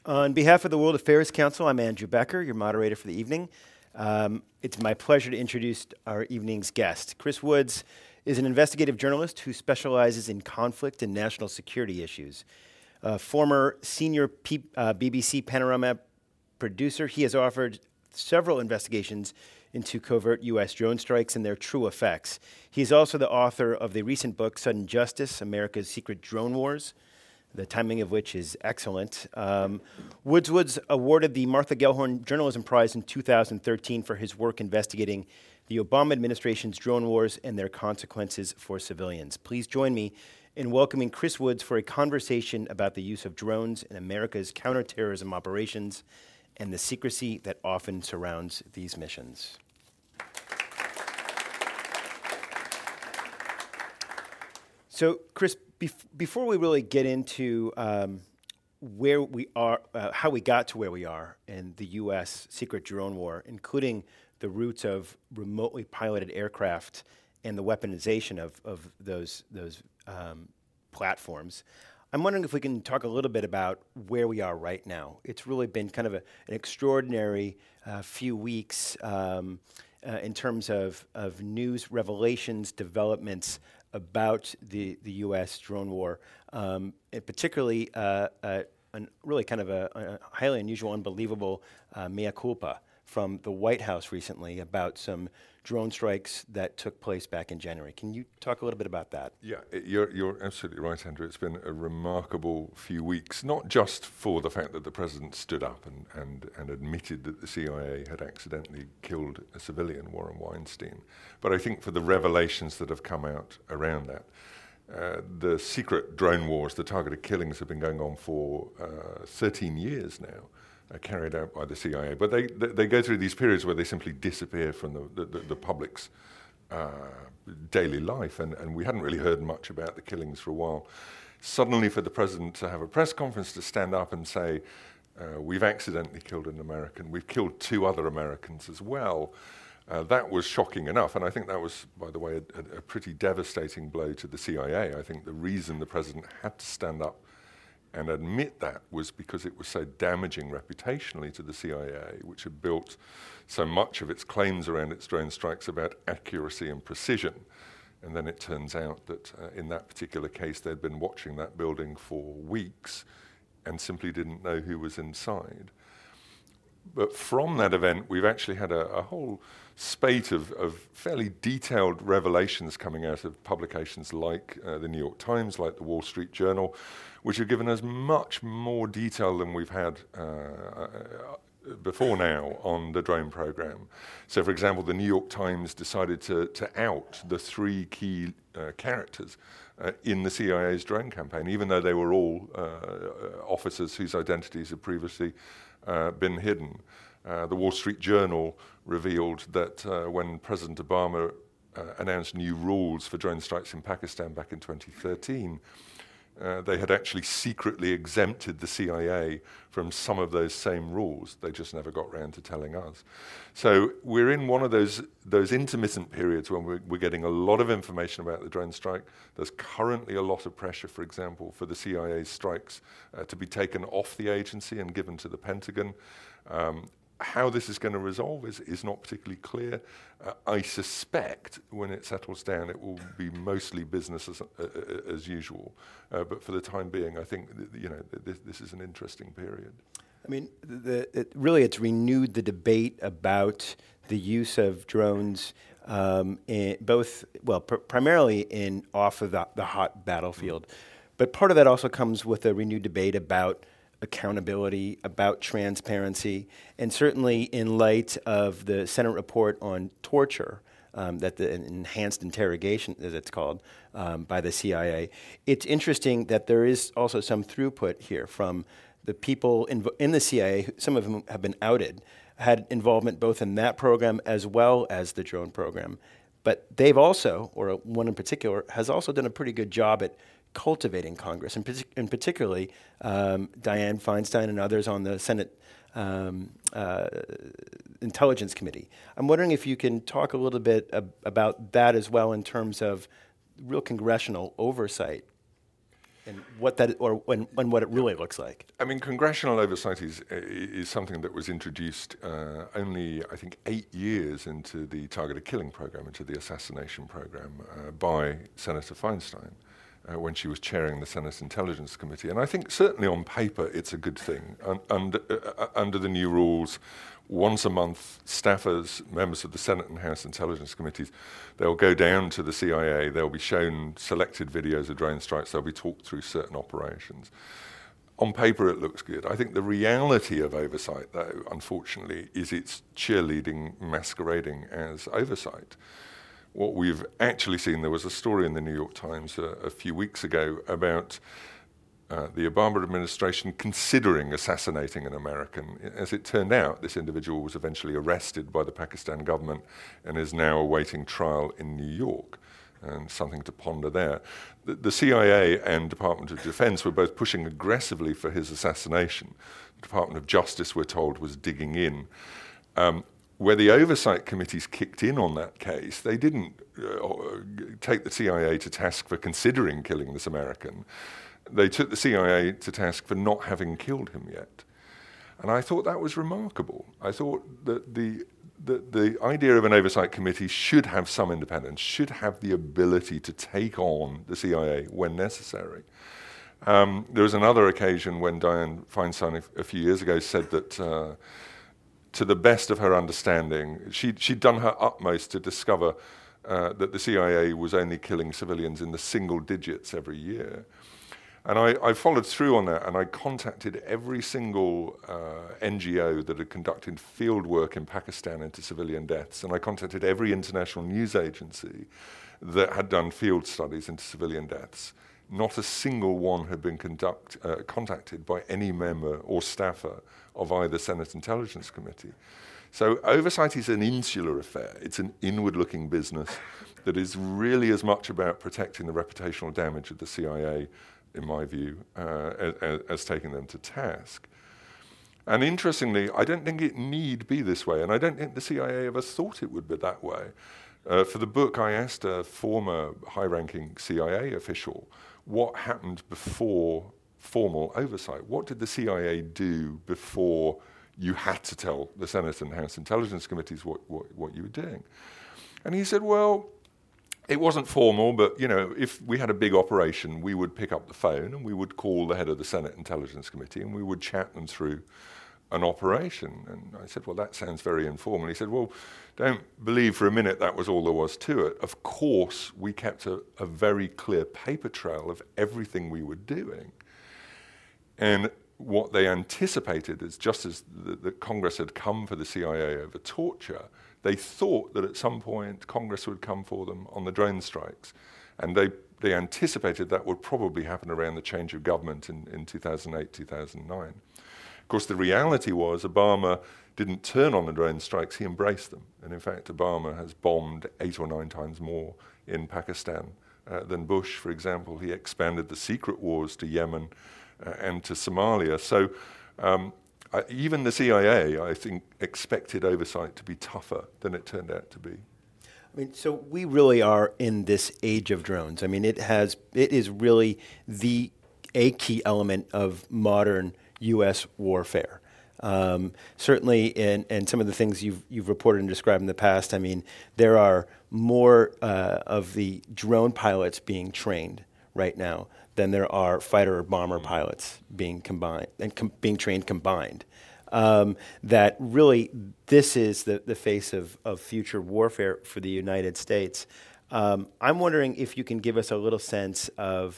On behalf of the World Affairs Council, I'm Andrew Becker, your moderator for the evening. It's my pleasure to introduce our evening's guest. Chris Woods is an investigative journalist who specializes in conflict and national security issues. Former senior BBC Panorama producer, he has authored several investigations into covert U.S. drone strikes and their true effects. He's also the author of the recent book, Sudden Justice, America's Secret Drone Wars, the timing of which is excellent. Woods was awarded the Martha Gellhorn Journalism Prize in 2013 for his work investigating the Obama administration's drone wars and their consequences for civilians. Please join me in welcoming Chris Woods for a conversation about the use of drones in America's counterterrorism operations and the secrecy that often surrounds these missions. So, Chris, before we really get into where we are, how we got to where we are in the U.S. secret drone war, including the roots of remotely piloted aircraft and the weaponization of those platforms, I'm wondering if we can talk a little bit about where we are right now. It's really been kind of an extraordinary few weeks in terms of news revelations, developments about the U.S. drone war, and particularly really kind of a highly unusual, unbelievable mea culpa from the White House recently about some drone strikes that took place back in January. Can you talk a little bit about that? Yeah, you're absolutely right, Andrew. It's been a remarkable few weeks, not just for the fact that the president stood up and admitted that the CIA had accidentally killed a civilian, Warren Weinstein, but I think for the revelations that have come out around that. The secret drone wars, the targeted killings have been going on for 13 years now. Carried out by the CIA, but they go through these periods where they simply disappear from the public's daily life, and we hadn't really heard much about the killings for a while. Suddenly, for the president to have a press conference to stand up and say, we've accidentally killed an American, we've killed 2 other Americans as well, that was shocking enough, and I think that was, by the way, a pretty devastating blow to the CIA. I think the reason the president had to stand up and admit that was because it was so damaging reputationally to the CIA, which had built so much of its claims around its drone strikes about accuracy and precision. And then it turns out that in that particular case, they'd been watching that building for weeks and simply didn't know who was inside. But from that event, we've actually had a whole spate of fairly detailed revelations coming out of publications like the New York Times, like the Wall Street Journal, which have given us much more detail than we've had before now on the drone program. So, for example, the New York Times decided to out the 3 key characters in the CIA's drone campaign, even though they were all officers whose identities had previously been hidden. The Wall Street Journal revealed that when President Obama announced new rules for drone strikes in Pakistan back in 2013, they had actually secretly exempted the CIA from some of those same rules. They just never got round to telling us. So we're in one of those intermittent periods when we're getting a lot of information about the drone strike. There's currently a lot of pressure, for example, for the CIA's strikes to be taken off the agency and given to the Pentagon. How this is going to resolve is not particularly clear. I suspect when it settles down, it will be mostly business as usual. But for the time being, I think this is an interesting period. I mean, it's renewed the debate about the use of drones, primarily off of the hot battlefield. But part of that also comes with a renewed debate about accountability, about transparency, and certainly in light of the Senate report on torture, that the enhanced interrogation, as it's called, by the CIA. It's interesting that there is also some throughput here from the people in the CIA, some of whom have been outed, had involvement both in that program as well as the drone program. But they've also, or one in particular, has also done a pretty good job at cultivating Congress, and particularly Dianne Feinstein and others on the Senate Intelligence Committee. I'm wondering if you can talk a little bit about that as well in terms of real congressional oversight. and what that and what it really looks like. I mean, congressional oversight is something that was introduced only, I think, 8 years into the targeted killing program, into the assassination program, by Senator Feinstein when she was chairing the Senate Intelligence Committee. And I think certainly on paper it's a good thing. Under the new rules, once a month, staffers, members of the Senate and House Intelligence Committees, they'll go down to the CIA, they'll be shown selected videos of drone strikes, they'll be talked through certain operations. On paper it looks good. I think the reality of oversight, though, unfortunately, is its cheerleading masquerading as oversight. What we've actually seen, there was a story in the New York Times a few weeks ago about the Obama administration considering assassinating an American. As it turned out, this individual was eventually arrested by the Pakistan government and is now awaiting trial in New York. And something to ponder there. The CIA and Department of Defense were both pushing aggressively for his assassination. The Department of Justice, we're told, was digging in. Where the oversight committees kicked in on that case, they didn't take the CIA to task for considering killing this American. They took the CIA to task for not having killed him yet. And I thought that was remarkable. I thought that the idea of an oversight committee should have some independence, should have the ability to take on the CIA when necessary. There was another occasion when Dianne Feinstein a few years ago said that to the best of her understanding, she'd done her utmost to discover that the CIA was only killing civilians in the single digits every year. And I followed through on that, and I contacted every single NGO that had conducted field work in Pakistan into civilian deaths, and I contacted every international news agency that had done field studies into civilian deaths. Not a single one had been contacted by any member or staffer of either Senate Intelligence Committee. So oversight is an insular affair. It's an inward-looking business that is really as much about protecting the reputational damage of the CIA, in my view, as taking them to task. And interestingly, I don't think it need be this way, and I don't think the CIA ever thought it would be that way. For the book, I asked a former high-ranking CIA official what happened before formal oversight. What did the CIA do before you had to tell the Senate and House Intelligence Committees what you were doing? And he said, well, it wasn't formal, but if we had a big operation, we would pick up the phone and we would call the head of the Senate Intelligence Committee and we would chat them through an operation. And I said, well, that sounds very informal. He said, well, don't believe for a minute that was all there was to it. Of course, we kept a very clear paper trail of everything we were doing. And what they anticipated is just as the Congress had come for the CIA over torture, they thought that at some point Congress would come for them on the drone strikes. And they anticipated that would probably happen around the change of government in 2008, 2009. Of course, the reality was Obama didn't turn on the drone strikes, he embraced them. And in fact, Obama has bombed 8 or 9 times more in Pakistan than Bush, for example. He expanded the secret wars to Yemen and to Somalia. So even the CIA, I think, expected oversight to be tougher than it turned out to be. I mean, so we really are in this age of drones. I mean, it is really a key element of modern U.S. warfare. Certainly, in some of the things you've reported and described in the past, I mean, there are more of the drone pilots being trained right now than there are fighter or bomber pilots being combined and being trained combined. That really, this is the face of future warfare for the United States. I'm wondering if you can give us a little sense of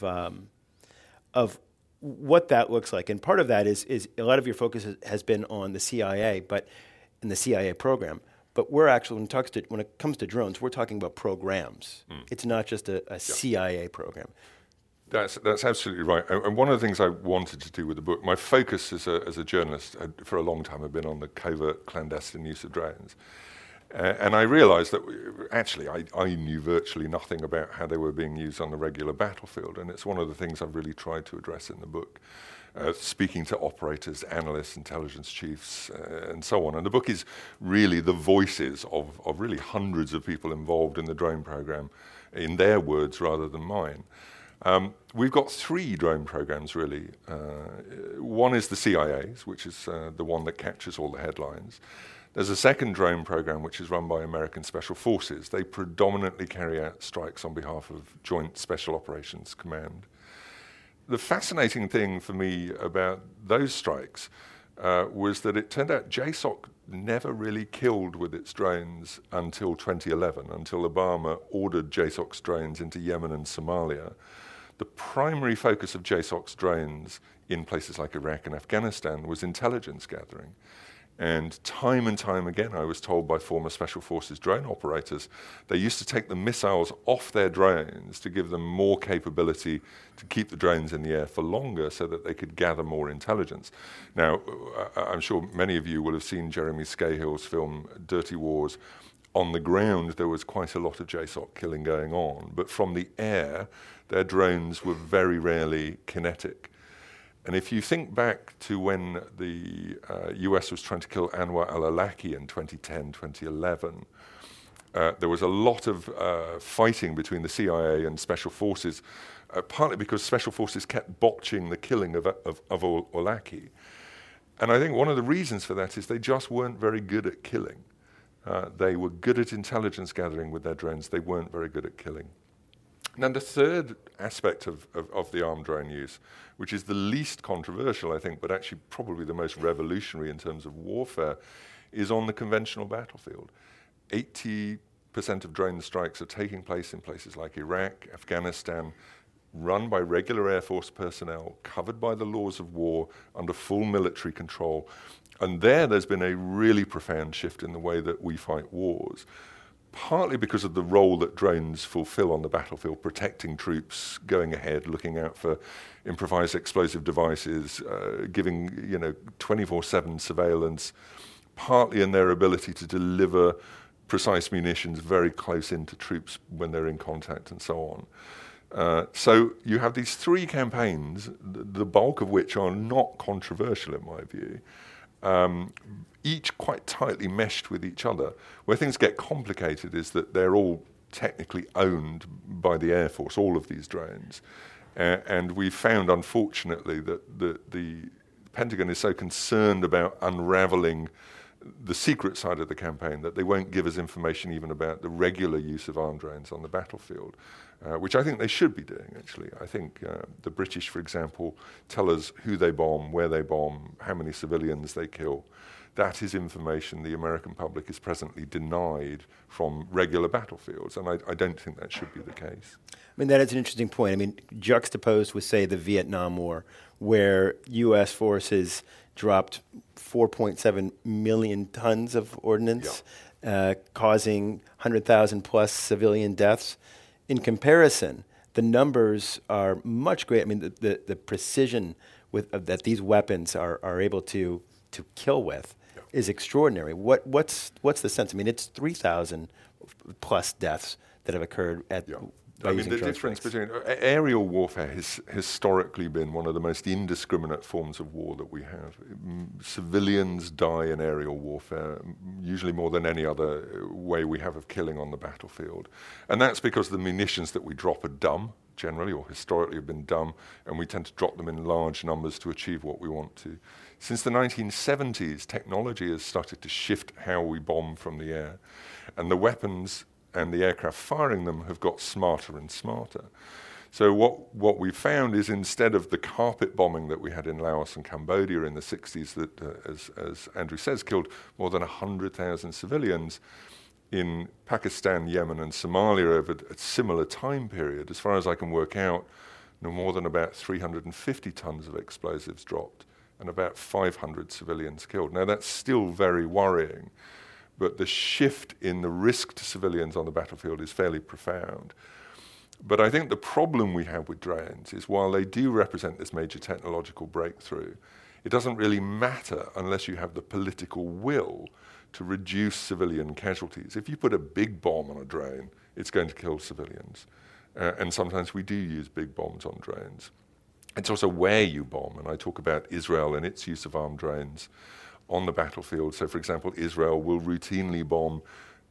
what that looks like. And part of that is a lot of your focus has been on the CIA, but in the CIA program. But we're actually, when it comes to drones, we're talking about programs. It's not just a CIA program. That's absolutely right. And one of the things I wanted to do with the book, my focus as a journalist for a long time had been on the covert clandestine use of drones. And I realized that actually I knew virtually nothing about how they were being used on the regular battlefield. And it's one of the things I've really tried to address in the book, speaking to operators, analysts, intelligence chiefs, and so on. And the book is really the voices of really hundreds of people involved in the drone program, in their words rather than mine. We've got 3 drone programs, really. One is the CIA's, which is the one that captures all the headlines. There's a second drone program, which is run by American Special Forces. They predominantly carry out strikes on behalf of Joint Special Operations Command. The fascinating thing for me about those strikes was that it turned out JSOC never really killed with its drones until 2011, until Obama ordered JSOC's drones into Yemen and Somalia. The primary focus of JSOC's drones in places like Iraq and Afghanistan was intelligence gathering. And time again, I was told by former Special Forces drone operators, they used to take the missiles off their drones to give them more capability to keep the drones in the air for longer so that they could gather more intelligence. Now, I'm sure many of you will have seen Jeremy Scahill's film Dirty Wars. On the ground, there was quite a lot of JSOC killing going on, but from the air, their drones were very rarely kinetic. And if you think back to when the US was trying to kill Anwar al-Awlaki in 2010, 2011, there was a lot of fighting between the CIA and Special Forces, partly because Special Forces kept botching the killing of al-Awlaki. And I think one of the reasons for that is they just weren't very good at killing. They were good at intelligence gathering with their drones. They weren't very good at killing. Now, the third aspect of the armed drone use, which is the least controversial, I think, but actually probably the most revolutionary in terms of warfare, is on the conventional battlefield. 80% of drone strikes are taking place in places like Iraq, Afghanistan, run by regular Air Force personnel, covered by the laws of war, under full military control. And there's been a really profound shift in the way that we fight wars, partly because of the role that drones fulfill on the battlefield, protecting troops, going ahead, looking out for improvised explosive devices, giving 24/7 surveillance, partly in their ability to deliver precise munitions very close into troops when they're in contact and so on. So you have these 3 campaigns, the bulk of which are not controversial in my view, each quite tightly meshed with each other. Where things get complicated is that they're all technically owned by the Air Force, all of these drones. And we found, unfortunately, that the Pentagon is so concerned about unraveling the secret side of the campaign that they won't give us information even about the regular use of armed drones on the battlefield, which I think they should be doing, actually. I think the British, for example, tell us who they bomb, where they bomb, how many civilians they kill. That is information the American public is presently denied from regular battlefields, and I don't think that should be the case. I mean, that is an interesting point. I mean, juxtaposed with, say, the Vietnam War, where U.S. forces dropped 4.7 million tons of ordnance, causing 100,000 plus civilian deaths. In comparison, the numbers are much greater. I mean, the precision that these weapons are able to kill with is extraordinary. What's the sense? I mean, it's 3,000 plus deaths that have occurred at. I mean, the difference between aerial warfare has historically been one of the most indiscriminate forms of war that we have. Civilians die in aerial warfare, usually more than any other way we have of killing on the battlefield. And that's because the munitions that we drop are dumb, generally, or historically have been dumb, and we tend to drop them in large numbers to achieve what we want to. Since the 1970s, technology has started to shift how we bomb from the air, and the weapons and the aircraft firing them have got smarter and smarter. So what we found is, instead of the carpet bombing that we had in Laos and Cambodia in the 60s that, as Andrew says, killed more than 100,000 civilians, in Pakistan, Yemen and Somalia over a similar time period, as far as I can work out, no more than about 350 tons of explosives dropped and about 500 civilians killed. Now, that's still very worrying, but the shift in the risk to civilians on the battlefield is fairly profound. But I think the problem we have with drones is, while they do represent this major technological breakthrough, it doesn't really matter unless you have the political will to reduce civilian casualties. If you put a big bomb on a drone, it's going to kill civilians. And sometimes we do use big bombs on drones. It's also where you bomb, and I talk about Israel and its use of armed drones on the battlefield. So, for example, Israel will routinely bomb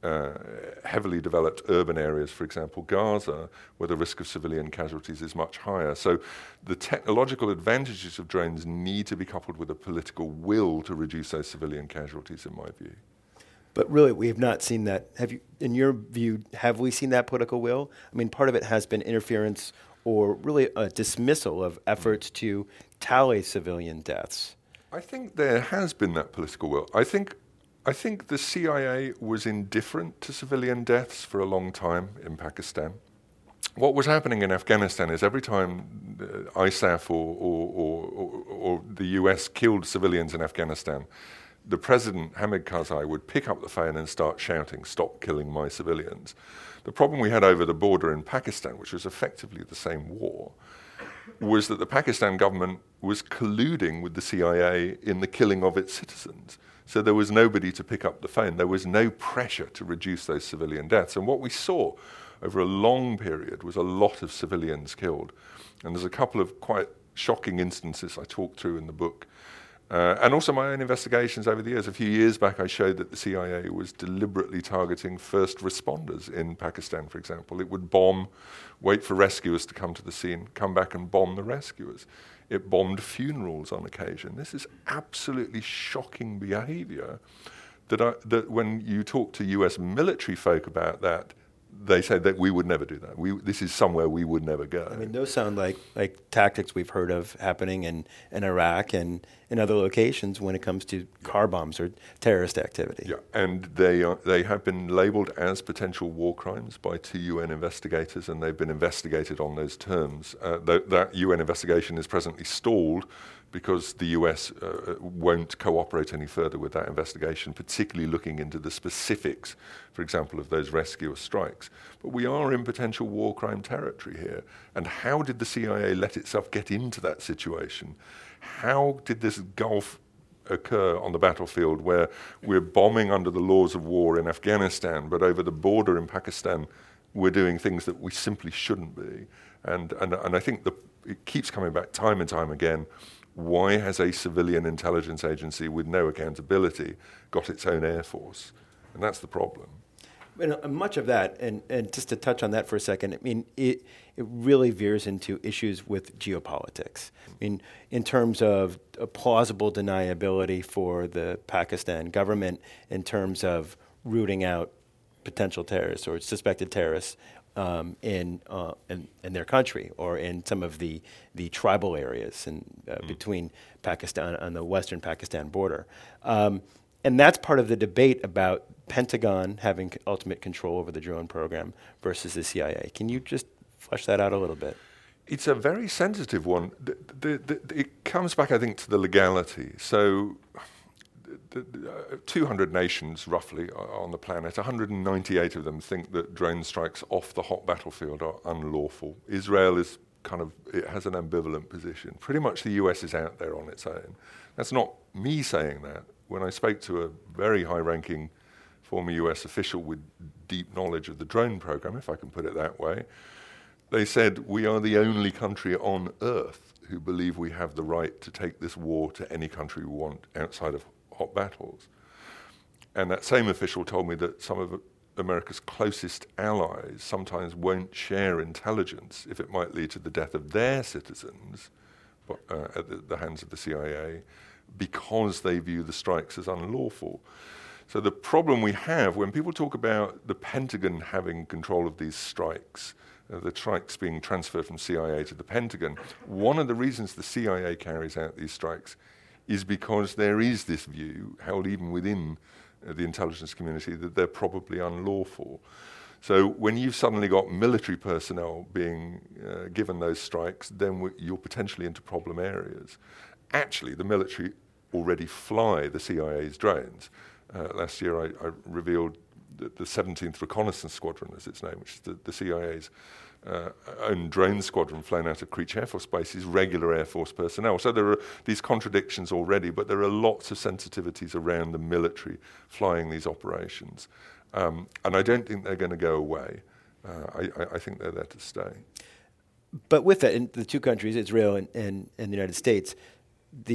heavily developed urban areas, for example, Gaza, where the risk of civilian casualties is much higher. So the technological advantages of drones need to be coupled with a political will to reduce those civilian casualties, in my view. But really, we have not seen that. Have you, in your view, have we seen that political will? I mean, part of it has been interference or really a dismissal of efforts to tally civilian deaths. I think there has been that political will. I think the CIA was indifferent to civilian deaths for a long time in Pakistan. What was happening in Afghanistan is every time ISAF or the US killed civilians in Afghanistan, the president, Hamid Karzai, would pick up the phone and start shouting, "Stop killing my civilians." The problem we had over the border in Pakistan, which was effectively the same war, was that the Pakistan government was colluding with the CIA in the killing of its citizens. So there was nobody to pick up the phone. There was no pressure to reduce those civilian deaths. And what we saw over a long period was a lot of civilians killed. And there's a couple of quite shocking instances I talk through in the book. And also my own investigations over the years. A few years back, I showed that the CIA was deliberately targeting first responders in Pakistan, for example. It would bomb, wait for rescuers to come to the scene, come back and bomb the rescuers. It bombed funerals on occasion. This is absolutely shocking behavior that when you talk to US military folk about that, they say that we would never do that. This is somewhere we would never go. I mean, those sound like tactics we've heard of happening in Iraq and in other locations when it comes to car bombs or terrorist activity. Yeah, and they have been labelled as potential war crimes by 2 UN investigators, and they've been investigated on those terms. That UN investigation is presently stalled because the US won't cooperate any further with that investigation, particularly looking into the specifics, for example, of those rescue strikes. But we are in potential war crime territory here. And how did the CIA let itself get into that situation? How did this gulf occur on the battlefield where we're bombing under the laws of war in Afghanistan, but over the border in Pakistan, we're doing things that we simply shouldn't be? And I think it keeps coming back time and time again. Why has a civilian intelligence agency with no accountability got its own air force? And that's the problem. And much of that, and just to touch on that for a second, I mean, it really veers into issues with geopolitics. I mean, in terms of a plausible deniability for the Pakistan government in terms of rooting out potential terrorists or suspected terrorists in their country or in some of the tribal areas between Pakistan on the western Pakistan border. And that's part of the debate about Pentagon having ultimate control over the drone program versus the CIA. Can you just flesh that out a little bit? It's a very sensitive one. It comes back, I think, to the legality. So 200 nations, roughly, on the planet, 198 of them think that drone strikes off the hot battlefield are unlawful. Israel is it has an ambivalent position. Pretty much the US is out there on its own. That's not me saying that. When I spoke to a very high-ranking former US official with deep knowledge of the drone program, if I can put it that way, they said, we are the only country on earth who believe we have the right to take this war to any country we want outside of hot battles. And that same official told me that some of America's closest allies sometimes won't share intelligence if it might lead to the death of their citizens at the hands of the CIA because they view the strikes as unlawful. So the problem we have when people talk about the Pentagon having control of these strikes, the strikes being transferred from CIA to the Pentagon, one of the reasons the CIA carries out these strikes is because there is this view, held even within the intelligence community, that they're probably unlawful. So when you've suddenly got military personnel being given those strikes, then you're potentially into problem areas. Actually, the military already fly the CIA's drones. Last year I revealed that the 17th Reconnaissance Squadron, as its name, which is the CIA's own drone squadron flown out of Creech Air Force Base, is regular Air Force personnel. So there are these contradictions already, but there are lots of sensitivities around the military flying these operations. And I don't think they're going to go away. I think they're there to stay. But with that, in the two countries, Israel and the United States, the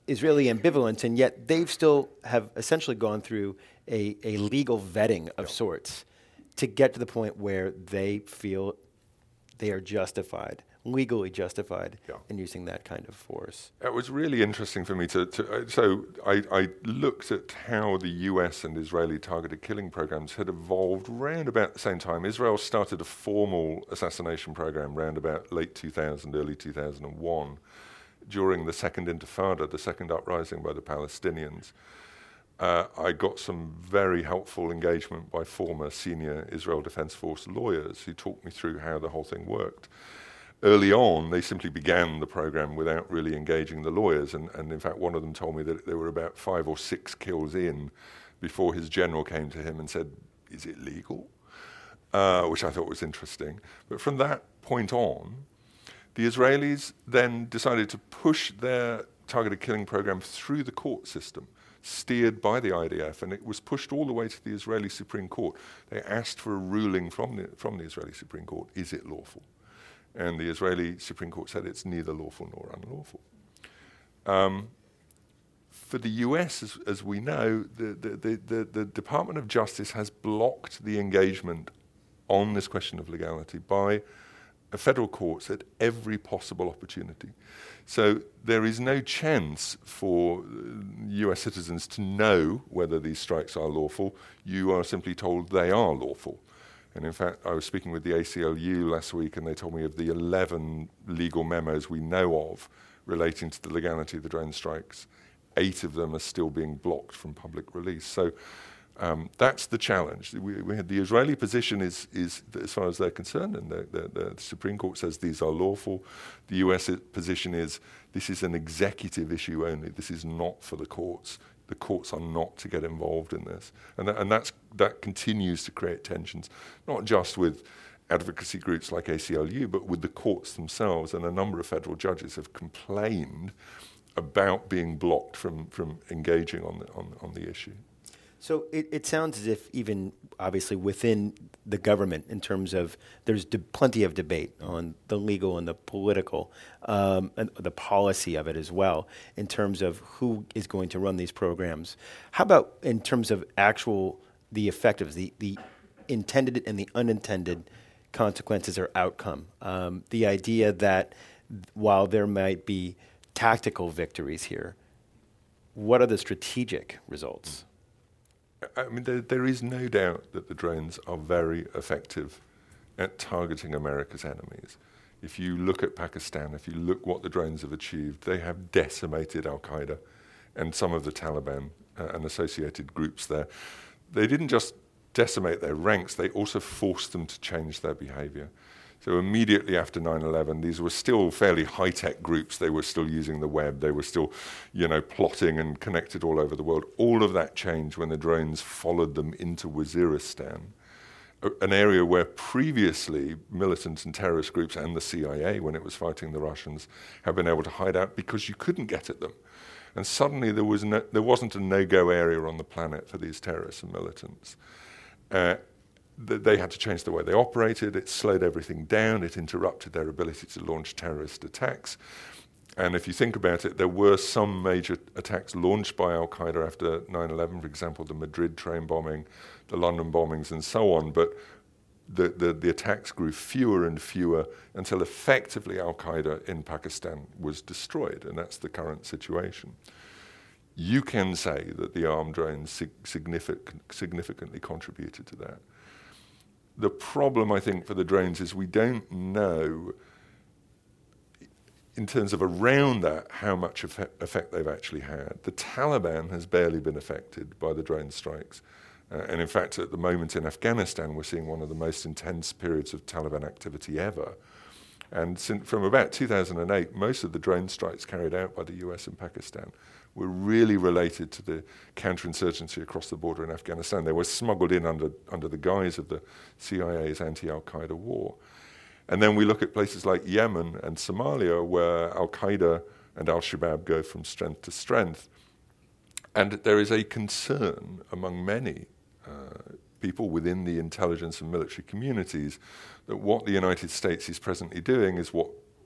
Israeli ambivalence, and yet they've still have essentially gone through a legal vetting of sorts to get to the point where they feel they are justified, legally justified in using that kind of force. It was really interesting for me so I looked at how the US and Israeli targeted killing programs had evolved round about the same time. Israel started a formal assassination program round about late 2000, early 2001, during the Second Intifada, the second uprising by the Palestinians. I got some very helpful engagement by former senior Israel Defense Force lawyers who talked me through how the whole thing worked. Early on, they simply began the program without really engaging the lawyers, and in fact, one of them told me that there were about 5 or 6 kills in before his general came to him and said, "Is it legal?" Which I thought was interesting. But from that point on, the Israelis then decided to push their targeted killing program through the court system, steered by the IDF, and it was pushed all the way to the Israeli Supreme Court. They asked for a ruling from the Israeli Supreme Court, is it lawful? And the Israeli Supreme Court said it's neither lawful nor unlawful. For the US, as we know, the Department of Justice has blocked the engagement on this question of legality by federal courts at every possible opportunity. So there is no chance for US citizens to know whether these strikes are lawful. You are simply told they are lawful. And in fact, I was speaking with the ACLU last week, and they told me of the 11 legal memos we know of relating to the legality of the drone strikes. 8 of them are still being blocked from public release. So that's the challenge. We had the Israeli position is as far as they're concerned, and the Supreme Court says these are lawful. The US position is this is an executive issue only. This is not for the courts. The courts are not to get involved in this. And that continues to create tensions, not just with advocacy groups like ACLU, but with the courts themselves. And a number of federal judges have complained about being blocked from engaging on the issue. So it sounds as if even obviously within the government, in terms of there's plenty of debate on the legal and the political and the policy of it as well, in terms of who is going to run these programs. How about in terms of the effectiveness, the intended and the unintended consequences or outcome? The idea that while there might be tactical victories here, what are the strategic results? I mean, there is no doubt that the drones are very effective at targeting America's enemies. If you look at Pakistan, if you look what the drones have achieved, they have decimated Al-Qaeda and some of the Taliban and associated groups there. They didn't just decimate their ranks, they also forced them to change their behavior. So immediately after 9/11, these were still fairly high-tech groups. They were still using the web. They were still, plotting and connected all over the world. All of that changed when the drones followed them into Waziristan, an area where previously militant and terrorist groups and the CIA, when it was fighting the Russians, have been able to hide out because you couldn't get at them. And suddenly there wasn't a no-go area on the planet for these terrorists and militants. They had to change the way they operated. It slowed everything down. It interrupted their ability to launch terrorist attacks. And if you think about it, there were some major attacks launched by Al-Qaeda after 9/11, for example, the Madrid train bombing, the London bombings, and so on. But the attacks grew fewer and fewer until effectively Al-Qaeda in Pakistan was destroyed. And that's the current situation. You can say that the armed drones significantly contributed to that. The problem, I think, for the drones is we don't know, in terms of around that, how much effect they've actually had. The Taliban has barely been affected by the drone strikes. And in fact, at the moment in Afghanistan, we're seeing one of the most intense periods of Taliban activity ever. And from about 2008, most of the drone strikes carried out by the US and Pakistan were really related to the counterinsurgency across the border in Afghanistan. They were smuggled in under the guise of the CIA's anti-Al-Qaeda war. And then we look at places like Yemen and Somalia, where Al-Qaeda and Al-Shabaab go from strength to strength. And there is a concern among many people within the intelligence and military communities that what the United States is presently doing is what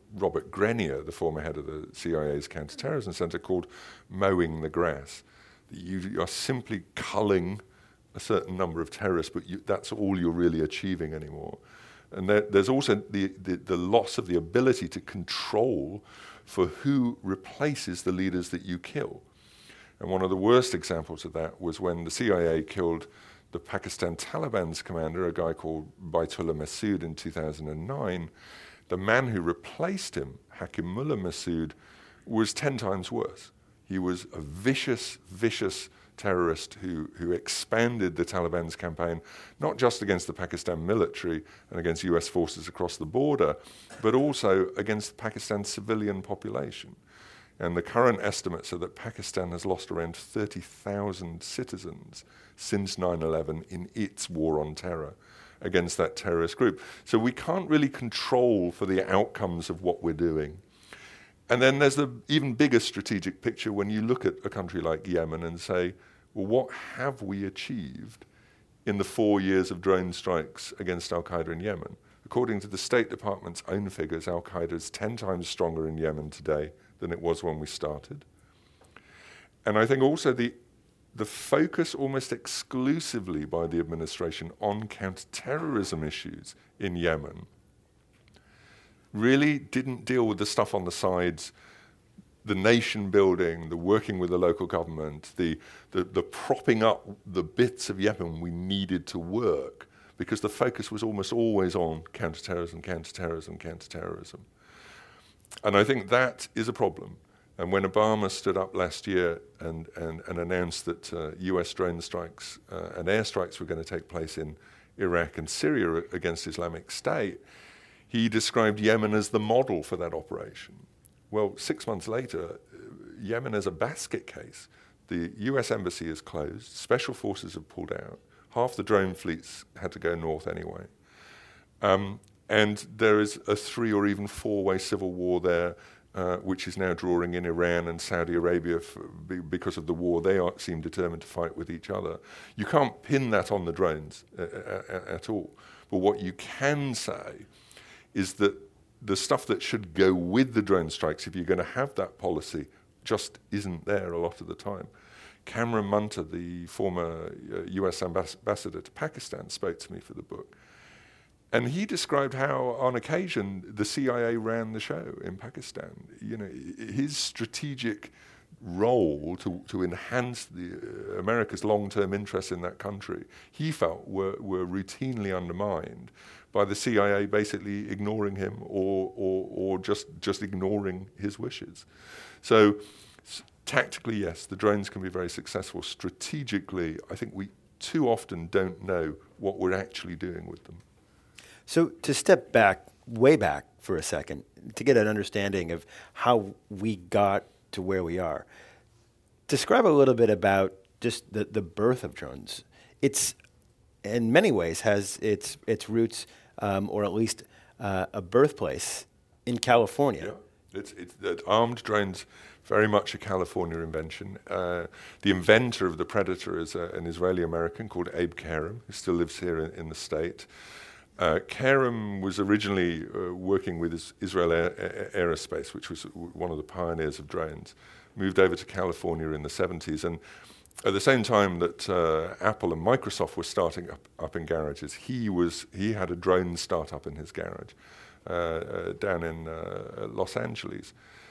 Robert Grenier, the former head of the CIA's Counterterrorism Center, called mowing the grass. You are simply culling a certain number of terrorists, but that's all you're really achieving anymore. And there's also the loss of the ability to control for who replaces the leaders that you kill. And one of the worst examples of that was when the CIA killed the Pakistan Taliban's commander, a guy called Baitullah Masood, in 2009. The man who replaced him, Hakimullah Masood, was 10 times worse. He was a vicious, vicious terrorist who expanded the Taliban's campaign, not just against the Pakistan military and against US forces across the border, but also against Pakistan's civilian population. And the current estimates are that Pakistan has lost around 30,000 citizens since 9/11 in its war on terror against that terrorist group. So we can't really control for the outcomes of what we're doing. And then there's the even bigger strategic picture when you look at a country like Yemen and say, well, what have we achieved in the 4 years of drone strikes against al-Qaeda in Yemen? According to the State Department's own figures, al-Qaeda is 10 times stronger in Yemen today than it was when we started. And I think also the focus almost exclusively by the administration on counterterrorism issues in Yemen really didn't deal with the stuff on the sides, the nation building, the working with the local government, the propping up the bits of Yemen we needed to work, because the focus was almost always on counterterrorism, counterterrorism, counterterrorism. And I think that is a problem. And when Obama stood up last year and announced that US drone strikes and airstrikes were going to take place in Iraq and Syria against Islamic State, he described Yemen as the model for that operation. Well, 6 months later, Yemen is a basket case. The US embassy is closed, special forces have pulled out, half the drone fleets had to go north anyway. And there is a 3 or even 4-way civil war there, which is now drawing in Iran and Saudi Arabia because of the war. They seem determined to fight with each other. You can't pin that on the drones at all. But what you can say is that the stuff that should go with the drone strikes, if you're going to have that policy, just isn't there a lot of the time. Cameron Munter, the former US ambassador to Pakistan, spoke to me for the book. And he described how, on occasion, the CIA ran the show in Pakistan. You know, his strategic role to enhance America's long-term interests in that country, he felt were routinely undermined by the CIA basically ignoring him or just ignoring his wishes. So tactically, yes, the drones can be very successful. Strategically, I think we too often don't know what we're actually doing with them. So to step back, way back for a second, to get an understanding of how we got to where we are, describe a little bit about just the birth of drones. It's, in many ways, has its roots, or at least a birthplace, in California. Yeah, it's armed drones, very much a California invention. The inventor of the Predator is an Israeli-American called Abe Karam, who still lives here in the state. Karam was originally working with Israel Aerospace, which was one of the pioneers of drones, moved over to California in the 70s, and at the same time that Apple and Microsoft were starting up in garages, he had a drone startup in his garage down in Los Angeles.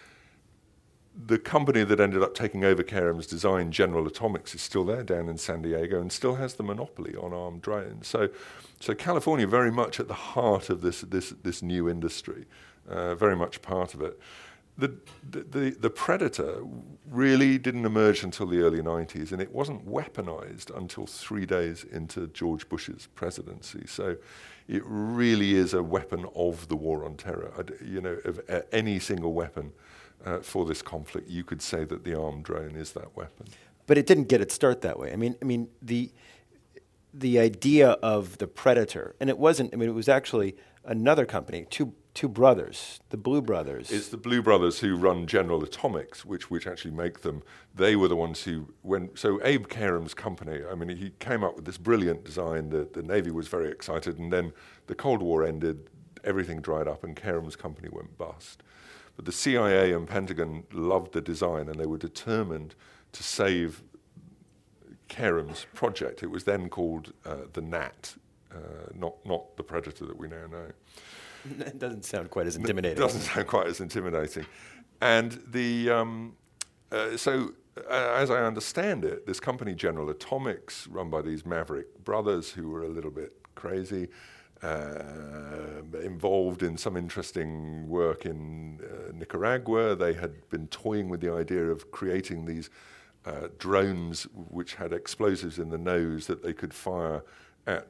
The company that ended up taking over Karam's design, General Atomics, is still there down in San Diego and still has the monopoly on armed drones. So California very much at the heart of this new industry, very much part of it. The Predator really didn't emerge until the early 90s, and it wasn't weaponized until 3 days into George Bush's presidency. So it really is a weapon of the war on terror. You know, of any single weapon for this conflict, you could say that the armed drone is that weapon. But it didn't get its start that way. I mean, the idea of the Predator, and it wasn't. I mean, it was actually another company, two brothers, the Blue Brothers. It's the Blue Brothers who run General Atomics, which actually make them. They were the ones who, so Abe Karam's company, I mean, he came up with this brilliant design. The Navy was very excited, and then the Cold War ended. everything dried up and Kerem's company went bust. But the CIA and Pentagon loved the design, and they were determined to save Kerem's project. It was then called the Gnat, not the Predator that we now know. It doesn't sound quite as intimidating. It doesn't sound quite as intimidating. And so, as I understand it, this company, General Atomics, run by these maverick brothers who were a little bit crazy, involved in some interesting work in Nicaragua. They had been toying with the idea of creating these drones which had explosives in the nose that they could fire at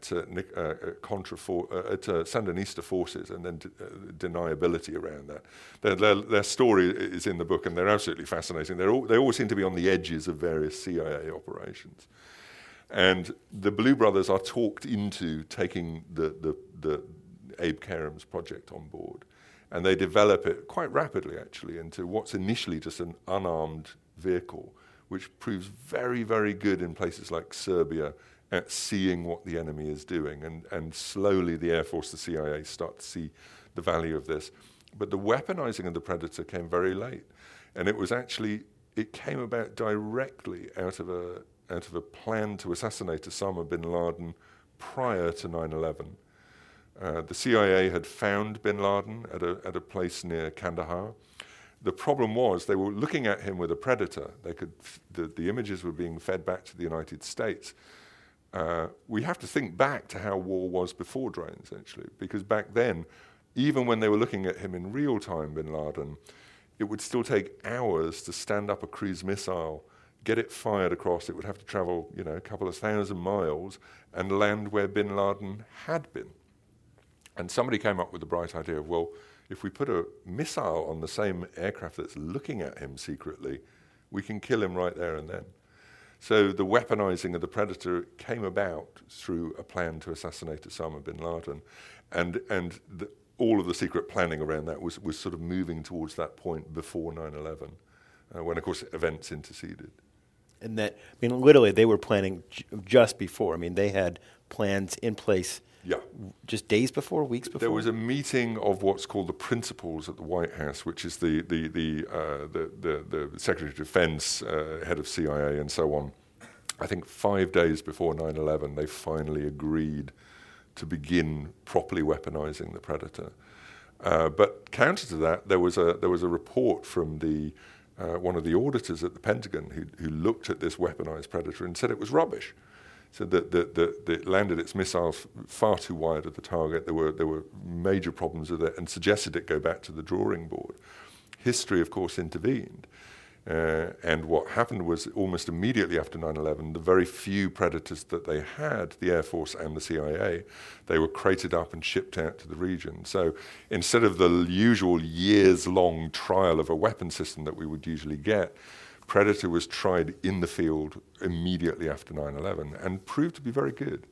Sandinista forces, and then deniability around that. Their story is in the book, and they're absolutely fascinating. They always seem to be on the edges of various CIA operations. And the Blue Brothers are talked into taking the Abe Kerem's project on board. And they develop it quite rapidly, actually, into what's initially just an unarmed vehicle, which proves very, very good in places like Serbia at seeing what the enemy is doing. And slowly the Air Force, the CIA, start to see the value of this. But the weaponizing of the Predator came very late. And it came about directly out of a plan to assassinate Osama bin Laden prior to 9/11. The CIA had found bin Laden at a place near Kandahar. The problem was they were looking at him with a Predator. The images were being fed back to the United States. We have to think back to how war was before drones, actually, because back then, even when they were looking at him in real time, bin Laden, it would still take hours to stand up a cruise missile, get it fired across. It would have to travel, a couple of 1,000 miles and land where bin Laden had been. And somebody came up with the bright idea of, well, if we put a missile on the same aircraft that's looking at him secretly, we can kill him right there and then. So the weaponizing of the Predator came about through a plan to assassinate Osama bin Laden. And all of the secret planning around that was sort of moving towards that point before 9/11, when, of course, events interceded. And literally, they were planning just before. They had plans in place. Yeah. Just days before, weeks before? There was a meeting of what's called the principals at the White House, which is the Secretary of Defense, head of CIA, and so on. I think 5 days before 9/11, they finally agreed to begin properly weaponizing the Predator. But counter to that, there was a report from one of the auditors at the Pentagon who looked at this weaponized Predator and said it was rubbish. So that it landed its missiles far too wide of the target. There were major problems with it, and suggested it go back to the drawing board. History, of course, intervened. And what happened was almost immediately after 9/11, the very few Predators that they had, the Air Force and the CIA, they were crated up and shipped out to the region. So instead of the usual years-long trial of a weapon system that we would usually get, Predator was tried in the field immediately after 9/11 and proved to be very good.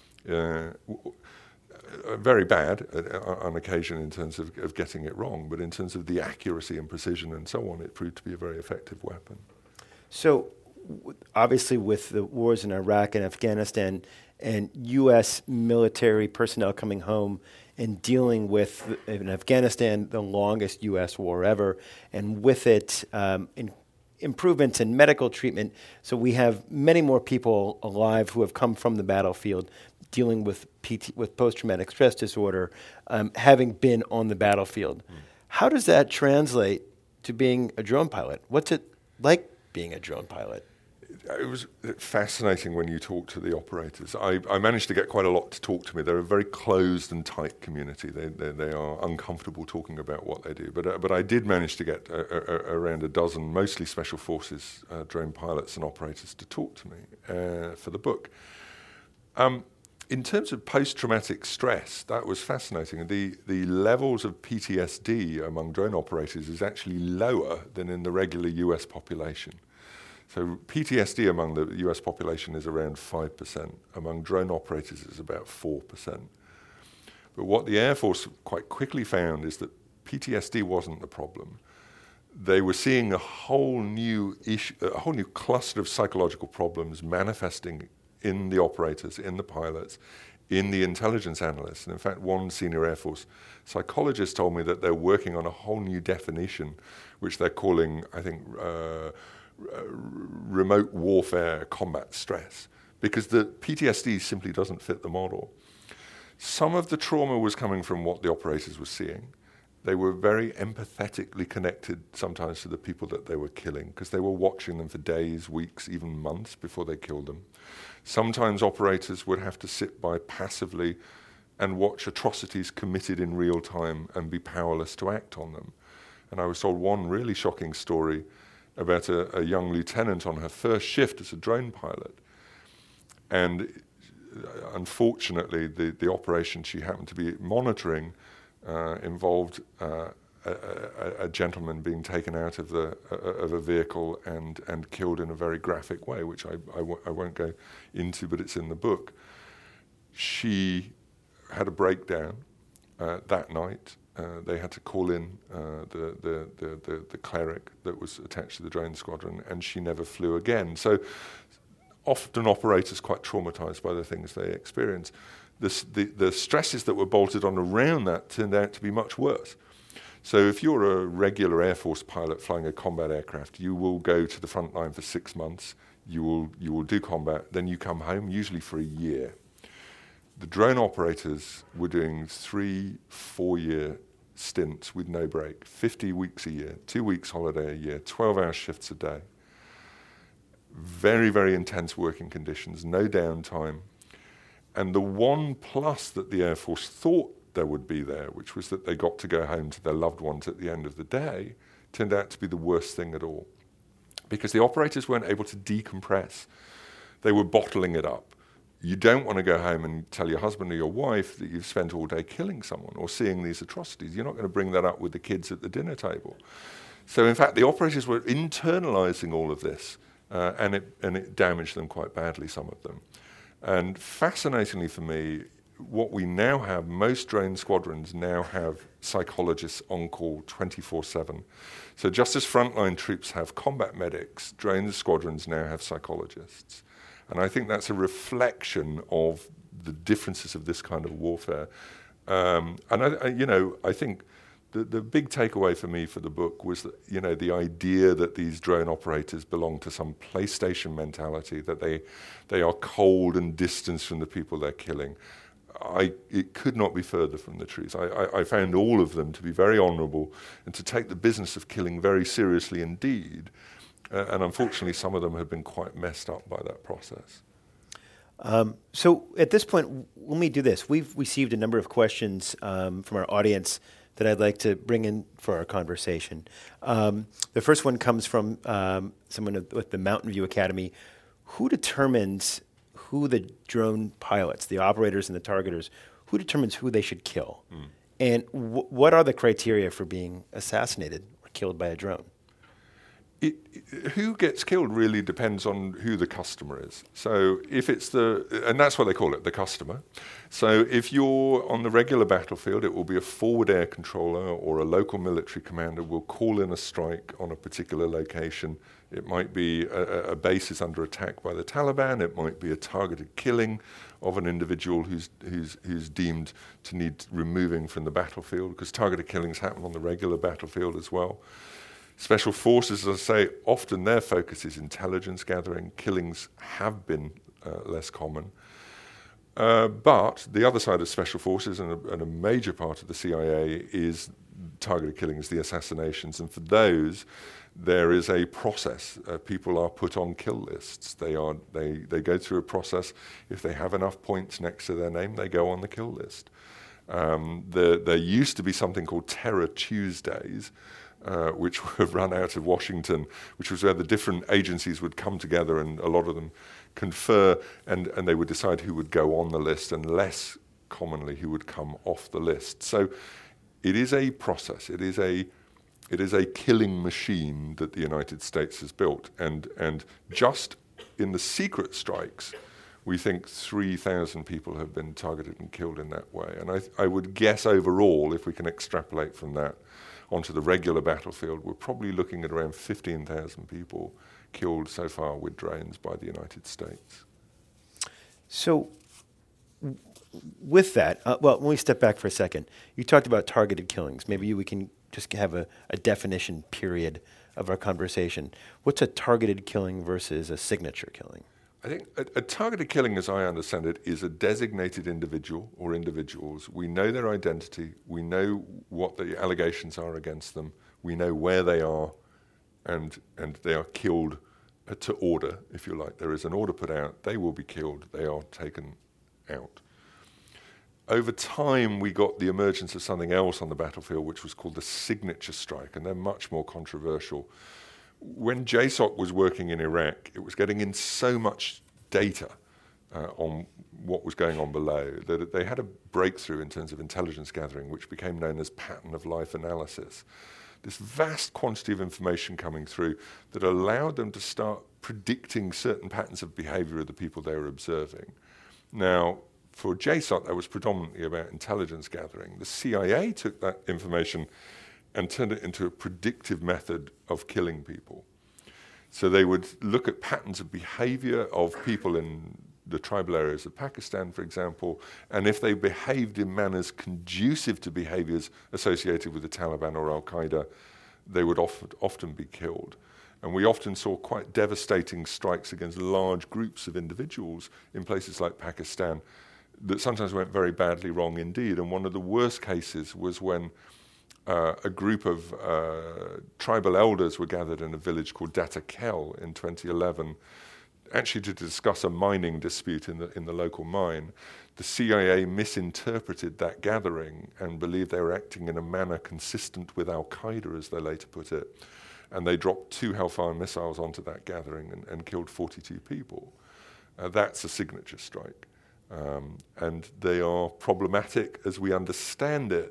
Very bad on occasion in terms of getting it wrong, but in terms of the accuracy and precision and so on, it proved to be a very effective weapon. So obviously with the wars in Iraq and Afghanistan and U.S. military personnel coming home and dealing with, in Afghanistan, the longest U.S. war ever, and with it improvements in medical treatment. So we have many more people alive who have come from the battlefield dealing with post-traumatic stress disorder, having been on the battlefield. How does that translate to being a drone pilot? What's it like being a drone pilot? It was fascinating when you talk to the operators. I managed to get quite a lot to talk to me. They're a very closed and tight community. They are uncomfortable talking about what they do. But I did manage to get around a dozen, mostly special forces drone pilots and operators to talk to me for the book. In terms of post-traumatic stress, that was fascinating. The levels of PTSD among drone operators is actually lower than in the regular US population. So PTSD among the US population is around 5%. Among drone operators, it's about 4%. But what the Air Force quite quickly found is that PTSD wasn't the problem. They were seeing a whole new cluster of psychological problems manifesting in the operators, in the pilots, in the intelligence analysts. And in fact, one senior Air Force psychologist told me that they're working on a whole new definition, which they're calling, I think, remote warfare combat stress, because the PTSD simply doesn't fit the model. Some of the trauma was coming from what the operators were seeing. They were very empathetically connected sometimes to the people that they were killing, because they were watching them for days, weeks, even months before they killed them. Sometimes operators would have to sit by passively and watch atrocities committed in real time and be powerless to act on them. And I was told one really shocking story about a young lieutenant on her first shift as a drone pilot. And unfortunately, the operation she happened to be monitoring involved a gentleman being taken out of a vehicle and killed in a very graphic way, which I won't go into, but it's in the book. She had a breakdown that night. They had to call in the cleric that was attached to the drone squadron, and she never flew again. So often operators quite traumatized by the things they experience. The stresses that were bolted on around that turned out to be much worse. So if you're a regular Air Force pilot flying a combat aircraft, you will go to the front line for 6 months, you will do combat, then you come home, usually for a year. The drone operators were doing 3-4 year stints with no break, 50 weeks a year, 2 weeks holiday a year, 12-hour shifts a day. Very, very intense working conditions, no downtime. And the one plus that the Air Force thought there would be there, which was that they got to go home to their loved ones at the end of the day, turned out to be the worst thing at all. Because the operators weren't able to decompress. They were bottling it up. You don't want to go home and tell your husband or your wife that you've spent all day killing someone or seeing these atrocities. You're not going to bring that up with the kids at the dinner table. So in fact, the operators were internalizing all of this, and it damaged them quite badly, some of them. And fascinatingly for me, what we now have, most drone squadrons now have psychologists on call 24/7. So just as frontline troops have combat medics, drone squadrons now have psychologists. And I think that's a reflection of the differences of this kind of warfare. And I think the big takeaway for me for the book was that, the idea that these drone operators belong to some PlayStation mentality, that they are cold and distanced from the people they're killing. It could not be further from the truth. I found all of them to be very honourable and to take the business of killing very seriously indeed. And unfortunately, some of them have been quite messed up by that process. So at this point, let me do this. We've received a number of questions from our audience that I'd like to bring in for our conversation. The first one comes from someone with the Mountain View Academy. Who determines who the drone pilots, the operators and the targeters, who determines who they should kill? And what are the criteria for being assassinated or killed by a drone? Who gets killed really depends on who the customer is. So if it's and that's what they call it, the customer. So if you're on the regular battlefield, it will be a forward air controller or a local military commander will call in a strike on a particular location. It might be a base is under attack by the Taliban. It might be a targeted killing of an individual who's deemed to need removing from the battlefield, because targeted killings happen on the regular battlefield as well. Special forces, as I say, often their focus is intelligence gathering. Killings have been less common. But the other side of special forces, and a major part of the CIA, is targeted killings, the assassinations. And for those, there is a process. People are put on kill lists. They go through a process. If they have enough points next to their name, they go on the kill list. There used to be something called Terror Tuesdays, which were run out of Washington, which was where the different agencies would come together and a lot of them confer, and they would decide who would go on the list and less commonly who would come off the list. So it is a process. It is a killing machine that the United States has built. And just in the secret strikes, we think 3,000 people have been targeted and killed in that way. And I would guess overall, if we can extrapolate from that onto the regular battlefield, we're probably looking at around 15,000 people killed so far with drones by the United States. So with that, well, when we step back for a second, you talked about targeted killings. Maybe we can just have a definition period of our conversation. What's a targeted killing versus a signature killing? I think a targeted killing, as I understand it, is a designated individual or individuals. We know their identity. We know what the allegations are against them. We know where they are, and they are killed to order, if you like. There is an order put out. They will be killed. They are taken out. Over time, we got the emergence of something else on the battlefield, which was called the signature strike, and they're much more controversial. When JSOC was working in Iraq, it was getting in so much data on what was going on below that they had a breakthrough in terms of intelligence gathering, which became known as pattern of life analysis. This vast quantity of information coming through that allowed them to start predicting certain patterns of behavior of the people they were observing. Now, for JSOC, that was predominantly about intelligence gathering. The CIA took that information and turned it into a predictive method of killing people. So they would look at patterns of behavior of people in the tribal areas of Pakistan, for example, and if they behaved in manners conducive to behaviors associated with the Taliban or Al-Qaeda, they would often be killed. And we often saw quite devastating strikes against large groups of individuals in places like Pakistan that sometimes went very badly wrong indeed. And one of the worst cases was when a group of tribal elders were gathered in a village called Data Kel in 2011, actually to discuss a mining dispute in the local mine. The CIA misinterpreted that gathering and believed they were acting in a manner consistent with Al-Qaeda, as they later put it. And they dropped 2 Hellfire missiles onto that gathering and killed 42 people. That's a signature strike. And they are problematic as we understand it.